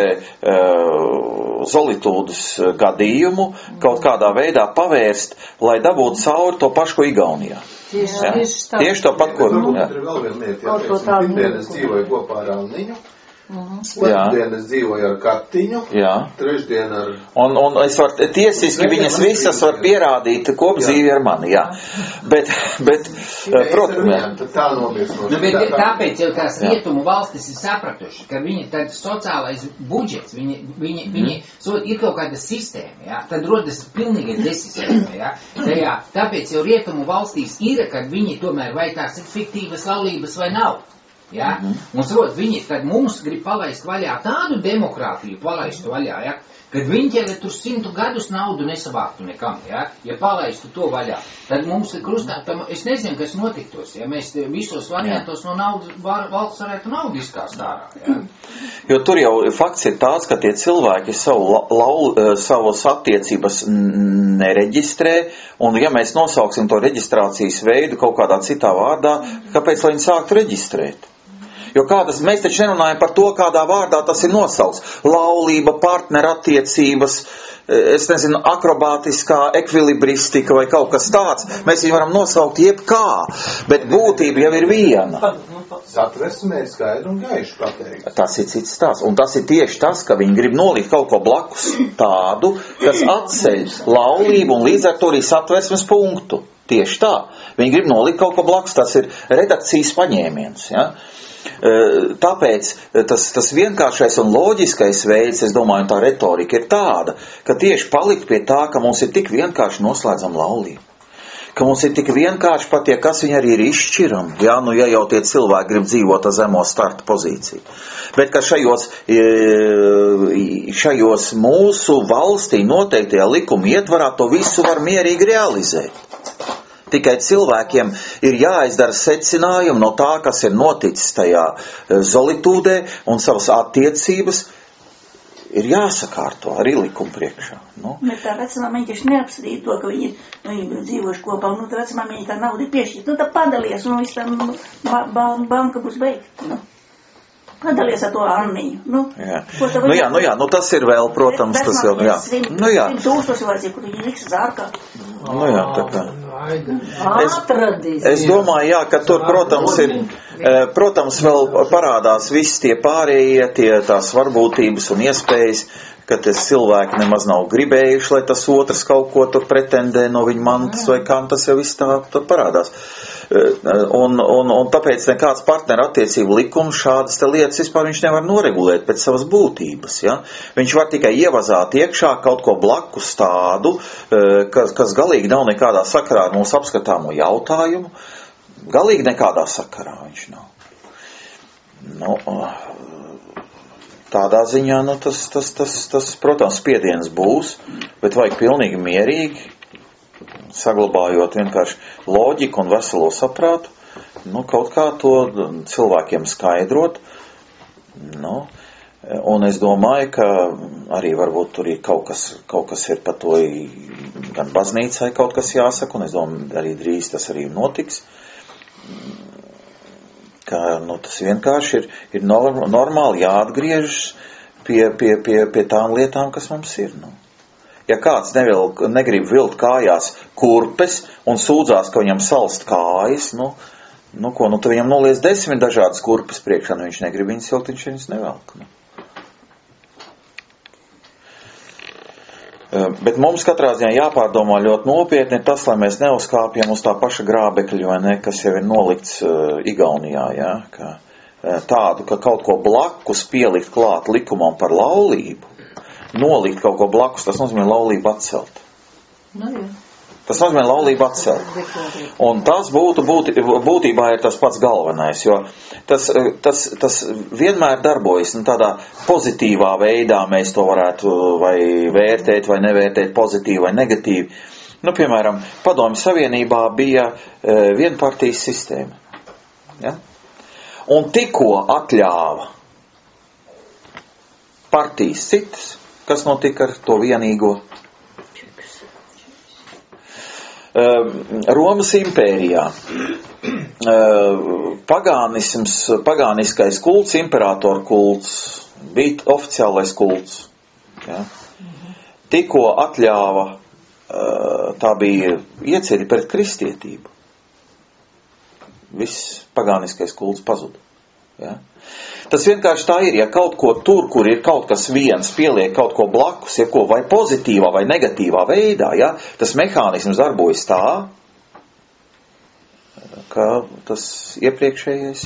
zolitūdas gadījumu kaut kādā veidā pavērst, lai dabūtu cauri to pašu Igaunijā. Tieši, ja? tieši, tā. Tieši to pat, ko... Nu, tur ir vēl viena lieta, ja teiksim, pirmdienas dzīvoja kopā ar Alniņu, Uh-huh. otrdien es dzīvoju ar Katiņu, jā. Trešdien ar... Un, un es varu, tiesiski viņas visas var pierādīt kopdzīvi ar mani, jā. Bet, bet, protams, jā. Tā nomies no nu, bet tāpēc jau tās rietumu valstis ir sapratuši, ka viņi tad sociālais budžets, viņi, viņi, viņi so, ir kaut kāda sistēma, jā. Tad rodas pilnīgi desistēma, jā. Tajā, tāpēc jau rietumu valstīs ir, kad viņi tomēr vai tās ir fiktīvas laulības vai nav. Ja? Mm-hmm. Un srot, viņi, kad mums grib palaist vaļā tādu demokrātiju, palaistu vaļā, ja? Kad viņi jau tur simtu gadus naudu nesavāktu nekam, ja? Ja palaistu to vaļā, tad mums ir krustā, tam, es nezinu, kas notiktos, ja mēs visos variantos no naudas, valsts varētu naudu izkāst ārā. Ja? Jo tur jau fakts ir tāds, ka tie cilvēki savu, lau, savas attiecības nereģistrē, un ja mēs nosauksim to reģistrācijas veidu kaut kādā citā vārdā, kāpēc lai viņi sāktu reģistrēt? Jo kādas, mēs taču nerunājam par to, kādā vārdā tas ir nosauts. Laulība, partnerattiecības, es nezinu, akrobātiskā ekvilibristika vai kaut kas tāds. Mēs viņu varam nosaukt jebkā, bet būtība jau ir viena. Satversmē ir skaidri un gaiši pateikt. Tas ir cits stāsts. Un tas ir tieši tas, ka viņi grib nolikt kaut ko blakus tādu, kas atceļ laulību un līdz ar to arī satversmes punktu. Tieši tā. Viņi grib nolikt kaut ko blakus. Tas ir redakcijas paņēmiens, ja? Tāpēc tas, tas vienkāršais un loģiskais veids, es domāju, tā retorika ir tāda, ka tieši palikt pie tā, ka mums ir tik vienkārši noslēdzama laulība. Ka mums ir tik vienkārši pat, ja kas viņi arī ir izšķirami, jā, nu, ja jau tie cilvēki grib dzīvot ar zemo starta pozīciju. Bet, ka šajos, šajos mūsu valstī noteiktajā likuma ietvarā to visu var mierīgi realizēt. Tikai cilvēkiem ir jāizdara secinājumi no tā, kas ir noticis tajā zolitūdē, un savas attiecības ir jāsakārto arī likuma priekšā. Nu. Bet tā vecmāmiņa tieši neapstrīd to, ka viņi, viņi dzīvojuši kopā, un nu, tā vecmāmiņa tā nauda ir piešķirta. Nu, tā padalies, un viss tam ba ba banka būs beigta. Nu. Padalies ar to Anniņu. Nu, jā. Nu, jā, nu jā, nu tas ir vēl, protams, tas jau, jā. Nu jā. Tūkstoši vajadzīja, kur viņi liks zārkā. Nu jā, tā kā. Es, es domāju, jā, ka tur, protams, ir, protams, vēl parādās visi tie pārējie, tie tās varbūtības un iespējas, ka tas cilvēki nemaz nav gribējuši, lai tas otrs kaut ko tur pretendē no viņa mantas vai kā, tas jau viss tā tur parādās. Un, un, un tāpēc nekāds partneru attiecību likums šādas te lietas vispār viņš nevar noregulēt pēc savas būtības. Ja? Viņš var tikai ievazāt iekšā kaut ko blakus tādu, kas, kas galīgi nav nekādā sakarā ar mūsu apskatāmo jautājumu. Galīgi nekādā sakarā viņš nav. Nu, tādā ziņā, nu, tas, tas, tas, tas, protams, spiediens būs, bet vajag pilnīgi mierīgi, saglabājot vienkārši loģiku un veselo saprātu, nu, kaut kā to cilvēkiem skaidrot, nu, Un es domāju, ka arī varbūt tur ir kaut kas, kaut kas ir par to gan baznīcai kaut kas jāsaka, un es domāju, arī drīz tas arī notiks. Ka, nu, tas vienkārši ir, ir norm, normāli jāatgriežas pie, pie, pie, pie tām lietām, kas mums ir. Nu. Ja kāds neviel, negrib vilkt kājās kurpes un sūdzās, ka viņam salst kājas, nu, nu ko, nu, tad viņam noliec desmit dažādas kurpes priekšā, nu viņš negrib viņas vilkt, viņš viņas nevelk. Nu. Bet mums katrā ziņā jāpārdomā ļoti nopietni tas, lai mēs neuzkāpjam uz tā paša grābekļa, vai ne, kas jau ir nolikts uh, Igaunijā, ja, ka, uh, tādu, ka kaut ko blakus pielikt klāt likumam par laulību, nolikt kaut ko blakus, tas nozīmē laulību atcelt. Nu, jā. Tas nozīmē laulību atcelt. Un tas būtu, būti, būtībā ir tas pats galvenais, jo tas, tas, tas vienmēr darbojas, nu, tādā pozitīvā veidā mēs to varētu vai vērtēt, vai nevērtēt pozitīvi vai negatīvi. Nu, piemēram, Padomju Savienībā bija e, vienpartijas sistēma. Ja? Un tikko atļāva partijas citas, kas notika ar to vienīgo? Romas impērijā pagānisms, pagāniskais kults, imperatoru kults, bija oficiālais kults. Ja? Tikko atļāva, tā bija ieceļi pret kristietību. Viss pagāniskais kults pazuda. Ja? Tas vienkārši tā ir, ja kaut ko tur, kur ir kaut kas viens, pieliek kaut ko blakus, ja ko vai pozitīvā vai negatīvā veidā, ja, tas mehānisms darbojas tā, ka tas iepriekšējais,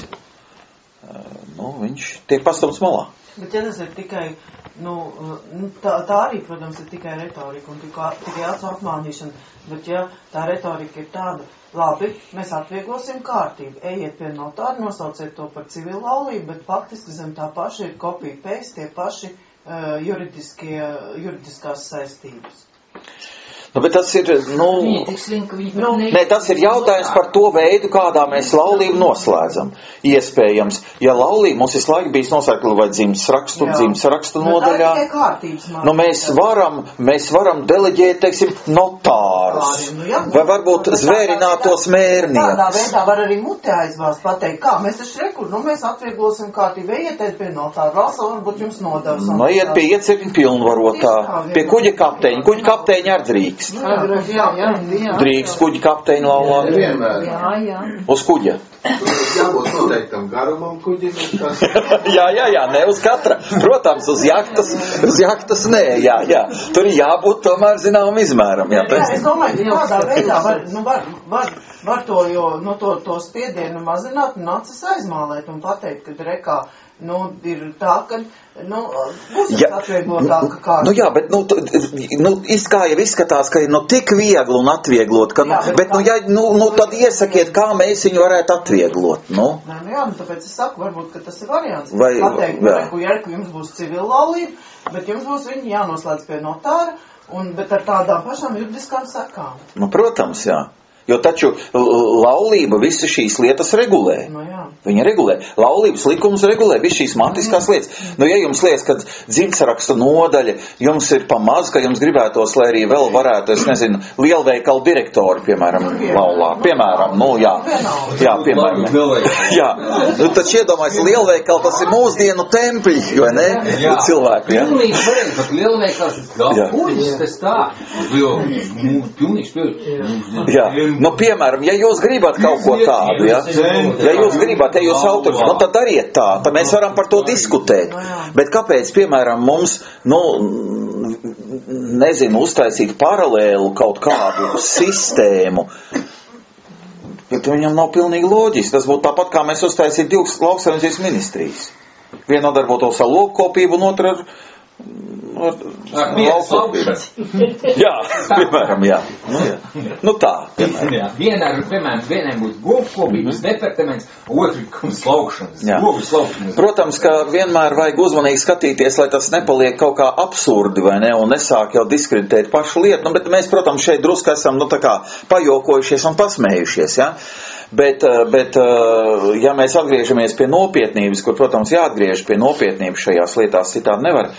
nu, viņš tiek pastumts malā. Bet ja tas ir tikai, nu, tā, tā arī, protams, ir tikai retorika un tikai, tikai acu apmānīšana, bet ja tā retorika ir tāda, labi, mēs atvieglosim kārtību, ejiet pie notāra, nosauciet to par civilu laulību, bet faktiski zem tā paša ir kopija pēc tie paši uh, juridiskie, juridiskās saistības. Nu, bet tas ir, nu, Viņa tik slinka, viņa nu ne, tas ir jautājums par to veidu, kādā mēs laulību noslēdzam. Iespējams, ja laulība mums visu laiku bijis noslēgta vai dzimtas rakstu, dzimtas rakstu nodaļā, nu, mēs varam, mēs varam deleģēt, teiksim, notārus, nu, jā, vai varbūt zvērinātos mērniekus. Tādā veidā var arī mutē aizvāst pateikt, kā, mēs taču rekur, nu, mēs atvieglosim kārtību, ejiet pie notāra, valsts varbūt jums nodevs. Nu, iet pie iecirkņu pilnvarotā, pie kuģa kapteiņa, kuģa kapteiņa ar drīkst. Jā, jā, jā, jā. Drīkst kuģa kapteiņa laulāt. Jā, jā. Uz kuģa. Jābūt noteiktam garumam kuģim. jā, jā, jā, ne uz katra. Protams, uz jahtas, uz jahtas nē, jā, jā. Tur ir jābūt tomēr zinām izmēram. Jā, jā, es domāju, ka tādā veidā var, nu, var, var, var to, jo, nu, to, to spiedienu mazināt un acis aizmālēt un pateikt, ka rekā, nu, ir tā, ka, nu, būs ja, atvieglotāka kārta. Nu jā, bet, nu, nu kā jau izskatās, ka ir, nu, tik viegli un atvieglot, ka, nu, jā, bet, bet, nu, ja, nu, nu, tad iesakiet, kā mēs viņu varētu atvieglot, nu. Nē, nu jā, nu, tāpēc es saku, varbūt, ka tas ir variants. Vai, pateikt, jā. Reku, ja, ka jums būs civila laulība, bet jums būs viņi jānoslēdz pie notāra, un, bet ar tādām pašām juridiskām sekām. Nu, protams, jā. Jo taču laulība visi šīs lietas regulē. No jā. Viņa regulē. Laulības likums regulē visu šīs mantiskās mm. lietas. Nu, ja jums liekas, ka dzimtsraksta nodaļa jums ir pamaz, ka jums gribētos, lai arī vēl varētu, es nezinu, lielveikalu direktori, piemēram, laulā. Piemēram, nu, jā. Jā, piemēram. Jā. Nu, taču iedomājas, lielveikali tas ir mūsdienu tempļi, jo ne? Jā. Cilvēku, jā. Pilnīgi pareizi, bet lielveikals ir kuģis, tas tā. Pilnīgs pilnīgs. Jā. Nu, piemēram, ja jūs gribat kaut ko tādu, ja, ja jūs gribat, ja jūs autors, nu, tad dariet tā, tad mēs varam par to diskutēt. Bet kāpēc, piemēram, mums, nu, nezinu, uztaisīt paralēlu kaut kādu sistēmu, bet viņam nav pilnīgi loģiski. Tas būtu tāpat, kā mēs uztaisīt divas lauksaimniecības ministrijas. Viena nodarbotos ar lopkopību un otra ar Ar, ar valsts. Jā, piemēram, jā. Nu, jā. Nu tā, piemēram. Jā, viena ar, piemēram, vieniem būtu govkopības mm-hmm. departaments, otru slaukšanas, govu slaukšanas. Protams, ka vienmēr vajag uzmanīgi skatīties, lai tas nepaliek kaut kā absurdi, vai ne, un nesāk jau diskreditēt pašu lietu. Nu, bet mēs, protams, šeit drusku esam, nu, tā kā pajokojušies un pasmējušies, jā. Bet, bet, ja mēs atgriežamies pie nopietnības, kur, protams, jāatgriež pie nopietnības šajās lietās, citādi nevar,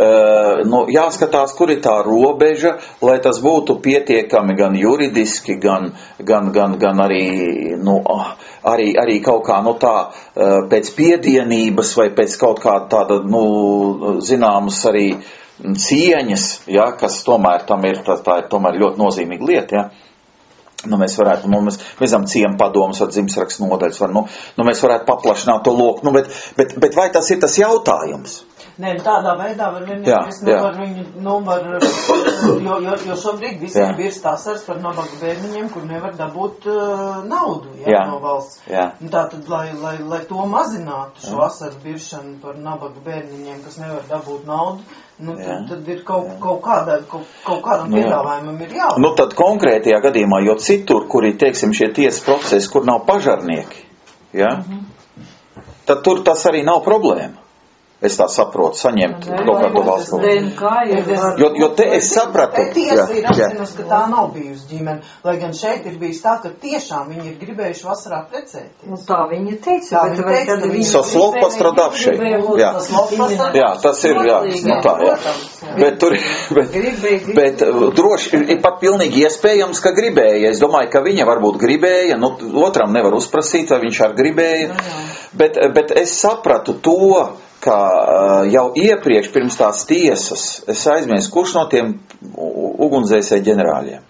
nu, jāskatās, kur ir tā robeža, lai tas būtu pietiekami gan juridiski, gan, gan, gan, gan arī, nu, arī, arī kaut kā, nu, tā, pēc piedienības vai pēc kaut kāda tāda, nu, zināmas arī cieņas, ja, kas tomēr tam ir, tā, tā ir tomēr ļoti nozīmīga lieta, ja. Nu, mēs varētu, nu, mēs, mēs zinām ciemu padomus ar dzimtsrakstu nodaļas, var, nu, nu, mēs varētu paplašināt to loku, nu, bet, bet, bet vai tas ir tas jautājums? Nē, tādā veidā var vienīgais, nu, var viņu, nu, var, jo, jo, jo šobrīd visiem ir stāstars par nabaga bērniņiem, kur nevar dabūt uh, naudu, jā, jā, no valsts. Jā. Tātad, lai, lai, lai to mazinātu, šo asaru biršanu par nabaga bērniņiem, kas nevar dabūt naudu, nu, tad, tad ir kaut, kaut, kādā, kaut, kaut kādam nu, piedāvājumam ir jābūt. Nu, tad konkrētajā gadījumā, jo citur, kur ir, teiksim, šie tiesas procesi, kur nav pažarnieki, ja, mm-hmm. tad tur tas arī nav problēma. Es tā saprotu, saņemt ne, kaut kādu valsts kaut. Jo, jo te es sapratu. Te tiesa ir apzinusi, ka tā nav bijusi ģimene. Lai gan šeit ir bijis tā, ka tiešām viņi ir gribējuši vasarā precēties. Nu, tā viņi teica. Tā viņi teica, ka viņi Soslov pastradāvšai. Jā. jā, tas ir, jā, nu tā, jā. Bet tur, bet, bet droši ir pat pilnīgi iespējams, ka gribēja. Es domāju, ka viņa varbūt gribēja, nu, otram nevar uzprasīt, vai viņš ar gribēja. Bet, bet es sapratu to, ka jau iepriekš pirms tās tiesas es aizmirsu, kurš no tiem ugunsdzēsēju ģenerāļiem.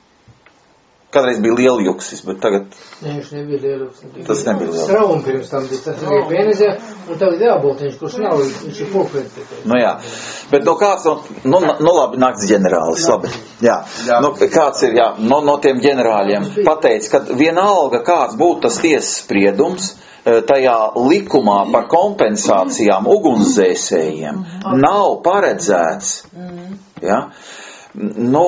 Kādreiz bija Lieljuksis, bet tagad... Nē, viņš nebija Lieljuksis. Tas nebija Lieljuksis. Straum pirms tam bija, tas bija Pienezē, un tagad jāboltiņš, kurš nav, viņš ir pulkvērtītājs. Nu jā, bet no kāds no, nu, nu labi, nakts ģenerālis, labi. Jā, jā. Nu kāds ir, jā, no, no tiem ģenerāļiem pateica, ka vienalga kāds būtu tas tiesas spriedums, tajā likumā par kompensācijām ugunsdzēsējiem nav paredzēts. Ja? Nu,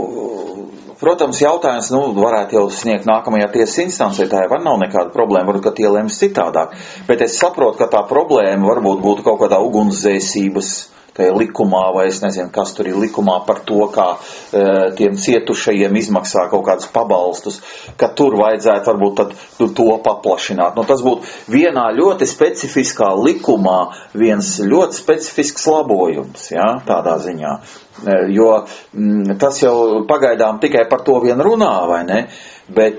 protams, jautājums, nu, varētu jau sniegt nākamajā tiesas instancē, tā jau var nav nekāda problēma, varbūt, ka tie lems citādāk. Bet es saprotu, ka tā problēma varbūt būtu kaut kādā ugunsdzēsības tajā likumā, vai es nezinu, kas tur ir likumā par to, kā e, tiem cietušajiem izmaksā kaut kādus pabalstus, ka tur vajadzētu varbūt tad to paplašināt. Nu, tas būtu vienā ļoti specifiskā likumā viens ļoti specifisks labojums, ja, tādā ziņā. E, jo m, tas jau pagaidām tikai par to vien runā, vai ne? Bet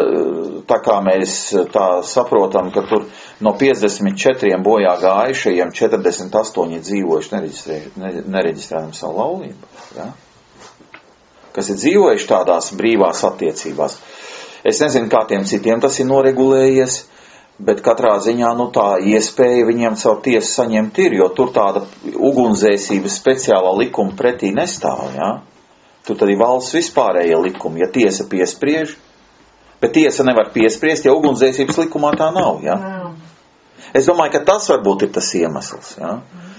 tā kā mēs tā saprotam, ka tur no piecdesmit četriem bojā gājušajiem četrdesmit astoņi dzīvojuši nereģistrējam savu laulību, ja? Kas ir dzīvojuši tādās brīvās attiecībās. Es nezinu, kā tiem citiem tas ir noregulējies, bet katrā ziņā nu, tā iespēja viņiem savu tiesu saņemt ir, jo tur tāda ugunsdzēsības speciālā likuma pretī nestāv. Ja? Tur tad ir valsts vispārējie likumi, ja tiesa piespriež. Bet tiesa nevar piespriest, ja ugunsdzēsības likumā tā nav, ja? Es domāju, ka tas varbūt ir tas iemesls, ja?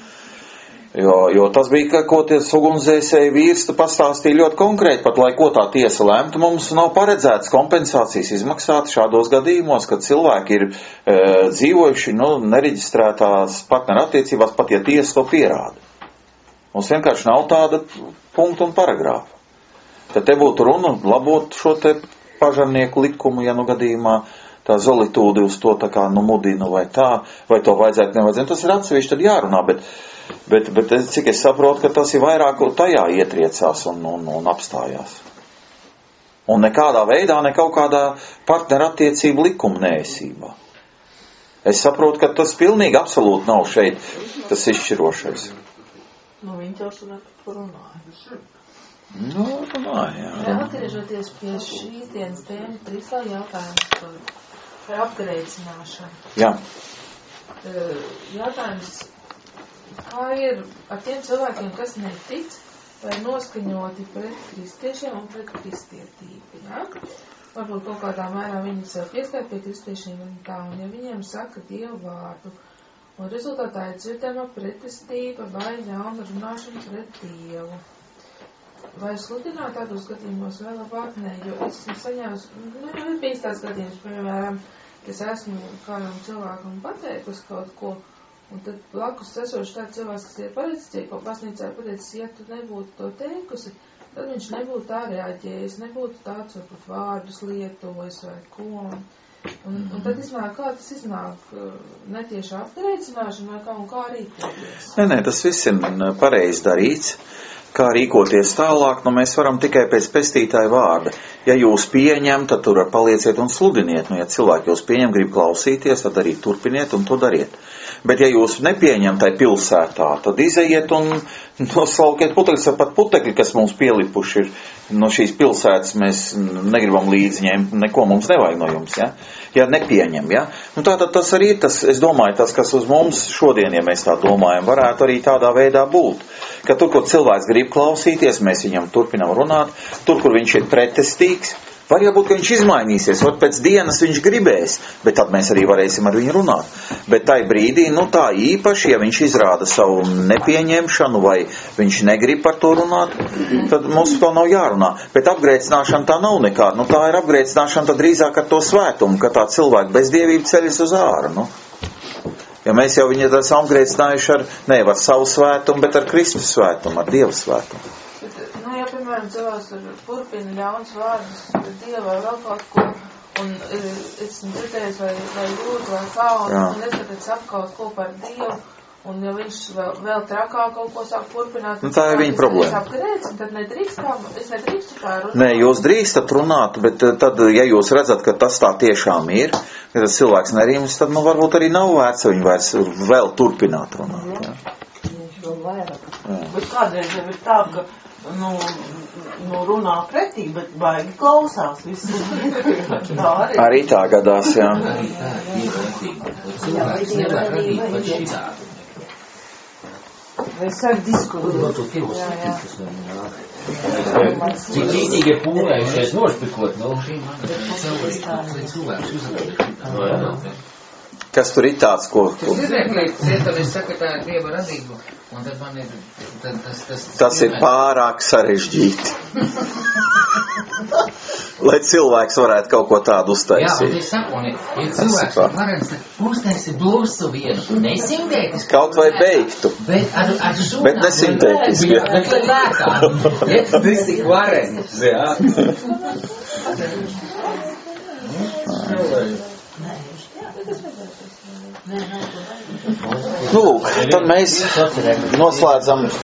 Jo, jo tas bija, ka, ko ties ugunsdzēsēji vīrsta pastāstīja ļoti konkrēti, pat lai ko tā tiesa lemtu, mums nav paredzēts kompensācijas izmaksāt šādos gadījumos, kad cilvēki ir e, dzīvojuši, nu, nereģistrētās partneru attiecībās, pat ja tiesa to pierāda. Mums vienkārši nav tāda punkta un paragrāfa. Tad te būtu runa labot šo te pažarnieku likumu, ja nu gadījumā tā zolitūdi uz to tā kā nu mudina vai tā, vai to vajadzētu nevajadzētu. Tas ir atsevišķi, tad jārunā, bet, bet, bet cik es saprotu, ka tas ir vairāk tajā ietriecās un, un, un apstājās. Un nekādā veidā, ne kaut kādā partneru attiecību likuma neesībā. Es saprotu, ka tas pilnīgi absolūti nav šeit tas izšķirošais. Nu, viņi jau šodien par runāju. Nu, runāju, jā. Jā, atgriežoties pie šīs dienas tēmas, trīsā jautājums par, par apgrēcināšanu. Jā. Jautājums, kā ir ar tiem cilvēkiem, kas netic, vai noskaņoti pret kristiešiem un pret kristietību, jā? Varbūt kaut kādā mērā viņi sev pieskait pie kristiešiem un tā, un ja viņiem saka Dievu vārdu, un rezultātā ir dzirdama pretestība vai ļauna runāšana pret Dievu. Vai sludināt tādos gadījumos vēl labāk? Nē, jo es esmu saņēmis, nu, ir bijis tāds gadījums, piemēram, ka es esmu kādam cilvēkam pateikusi kaut ko, un tad blakus esoši tāds cilvēks, kas ir pareizs, ko pasnīcā pateicis, ja tu nebūtu to teikusi, tad viņš nebūtu tā reaģējis, nebūtu tāds varbūt vārdus lietojis vai ko. Un, un tad iznāk, kā tas iznāk, netieši apgrēcināšana vai kā un kā rīkoties? Nē, nē, tas viss ir pareizi darīts. Kā rīkoties tālāk, nu mēs varam tikai pēc pestītāja vārda. Ja jūs pieņem, tad tur palieciet un sludiniet. Nu, ja cilvēki jūs pieņem, grib klausīties, tad arī turpiniet un to dariet. Bet ja jūs nepieņem tai pilsētā, tad izejiet un noslaukiet putekļus, pat putekļi, kas mums pielipuši ir no šīs pilsētas, mēs negribam līdzi ņemt, neko mums nevajag no jums, ja? Ja nepieņem, ja? Nu tātad tas arī ir tas, es domāju, tas, kas uz mums šodien, ja mēs tā domājam, varētu arī tādā veidā būt. Ka tur, kur cilvēks grib klausīties, mēs viņam turpinam runāt, tur, kur viņš ir pretestīgs, var jābūt, ka viņš izmainīsies, ot pēc dienas viņš gribēs, bet tad mēs arī varēsim ar viņu runāt. Bet tai brīdī, nu tā īpaši, ja viņš izrāda savu nepieņemšanu vai viņš negrib par to runāt, tad mums to nav jārunā. Bet apgrēcināšana tā nav nekāda. Nu tā ir apgrēcināšana tad drīzāk ar to svētumu, ka tā cilvēka bezdievība ceļas uz āru, nu. Ja mēs jau viņu esam apgrēcinājuši ar, ne ar savu svētumu, bet ar Kristus svētumu, ar Dieva svētumu. Nu, ja, piemēram, cilvēks turpina ļauns vārdus Dievu vai vēl kaut ko, un es esmu dzirdējis vai, vai lūdzu vai kā, un, un es tagad saku kaut ko par Dievu, un ja viņš vēl, vēl trakā kaut ko sāk turpināt, nu, tā ir viņa problēma. Apgrēc, tad nedrīkst tā, es nedrīkstu tā runāt. Nē, jūs drīkstat runāt, bet tad, ja jūs redzat, ka tas tā tiešām ir, ka tas cilvēks nerīmas, tad, nu, varbūt arī nav vērts viņu vairs vēl turpināt runāt. Ja? Viņš vēl vairāk. Bet kādreiz jau ir tā, ka Nu, nu runā pretī, bet baigi klausās visu. Tā arī. Arī tā gadās, jā. Arī tā ir vērtība. Cilvēks nevar radīt pat šitādu. Vai sāk diskutēt? Jā, jā. Cik rītīgi ir pūlējušies nošpikot, nu, šī man ir cilvēks uzrādīt. Kas tur ir tāds, ko... Tas ir neklīts, ja tad es saku, tā ir Dieva radība, un tad man ir... Tad, tas, tas, tas ir pārāk sarežģīti. Lai cilvēks varētu kaut ko tādu uztaisīt. Jā, un es saku, un ja cilvēks varens, uztaisi blūsu vienu, nesintētisku. Kaut vai beigtu. Bet ar, ar šūnām. Bet nesintētisku. Jā, bet lētāk. Ja, tas tik varens, jā. Nu, lūk, tad mēs noslēdzam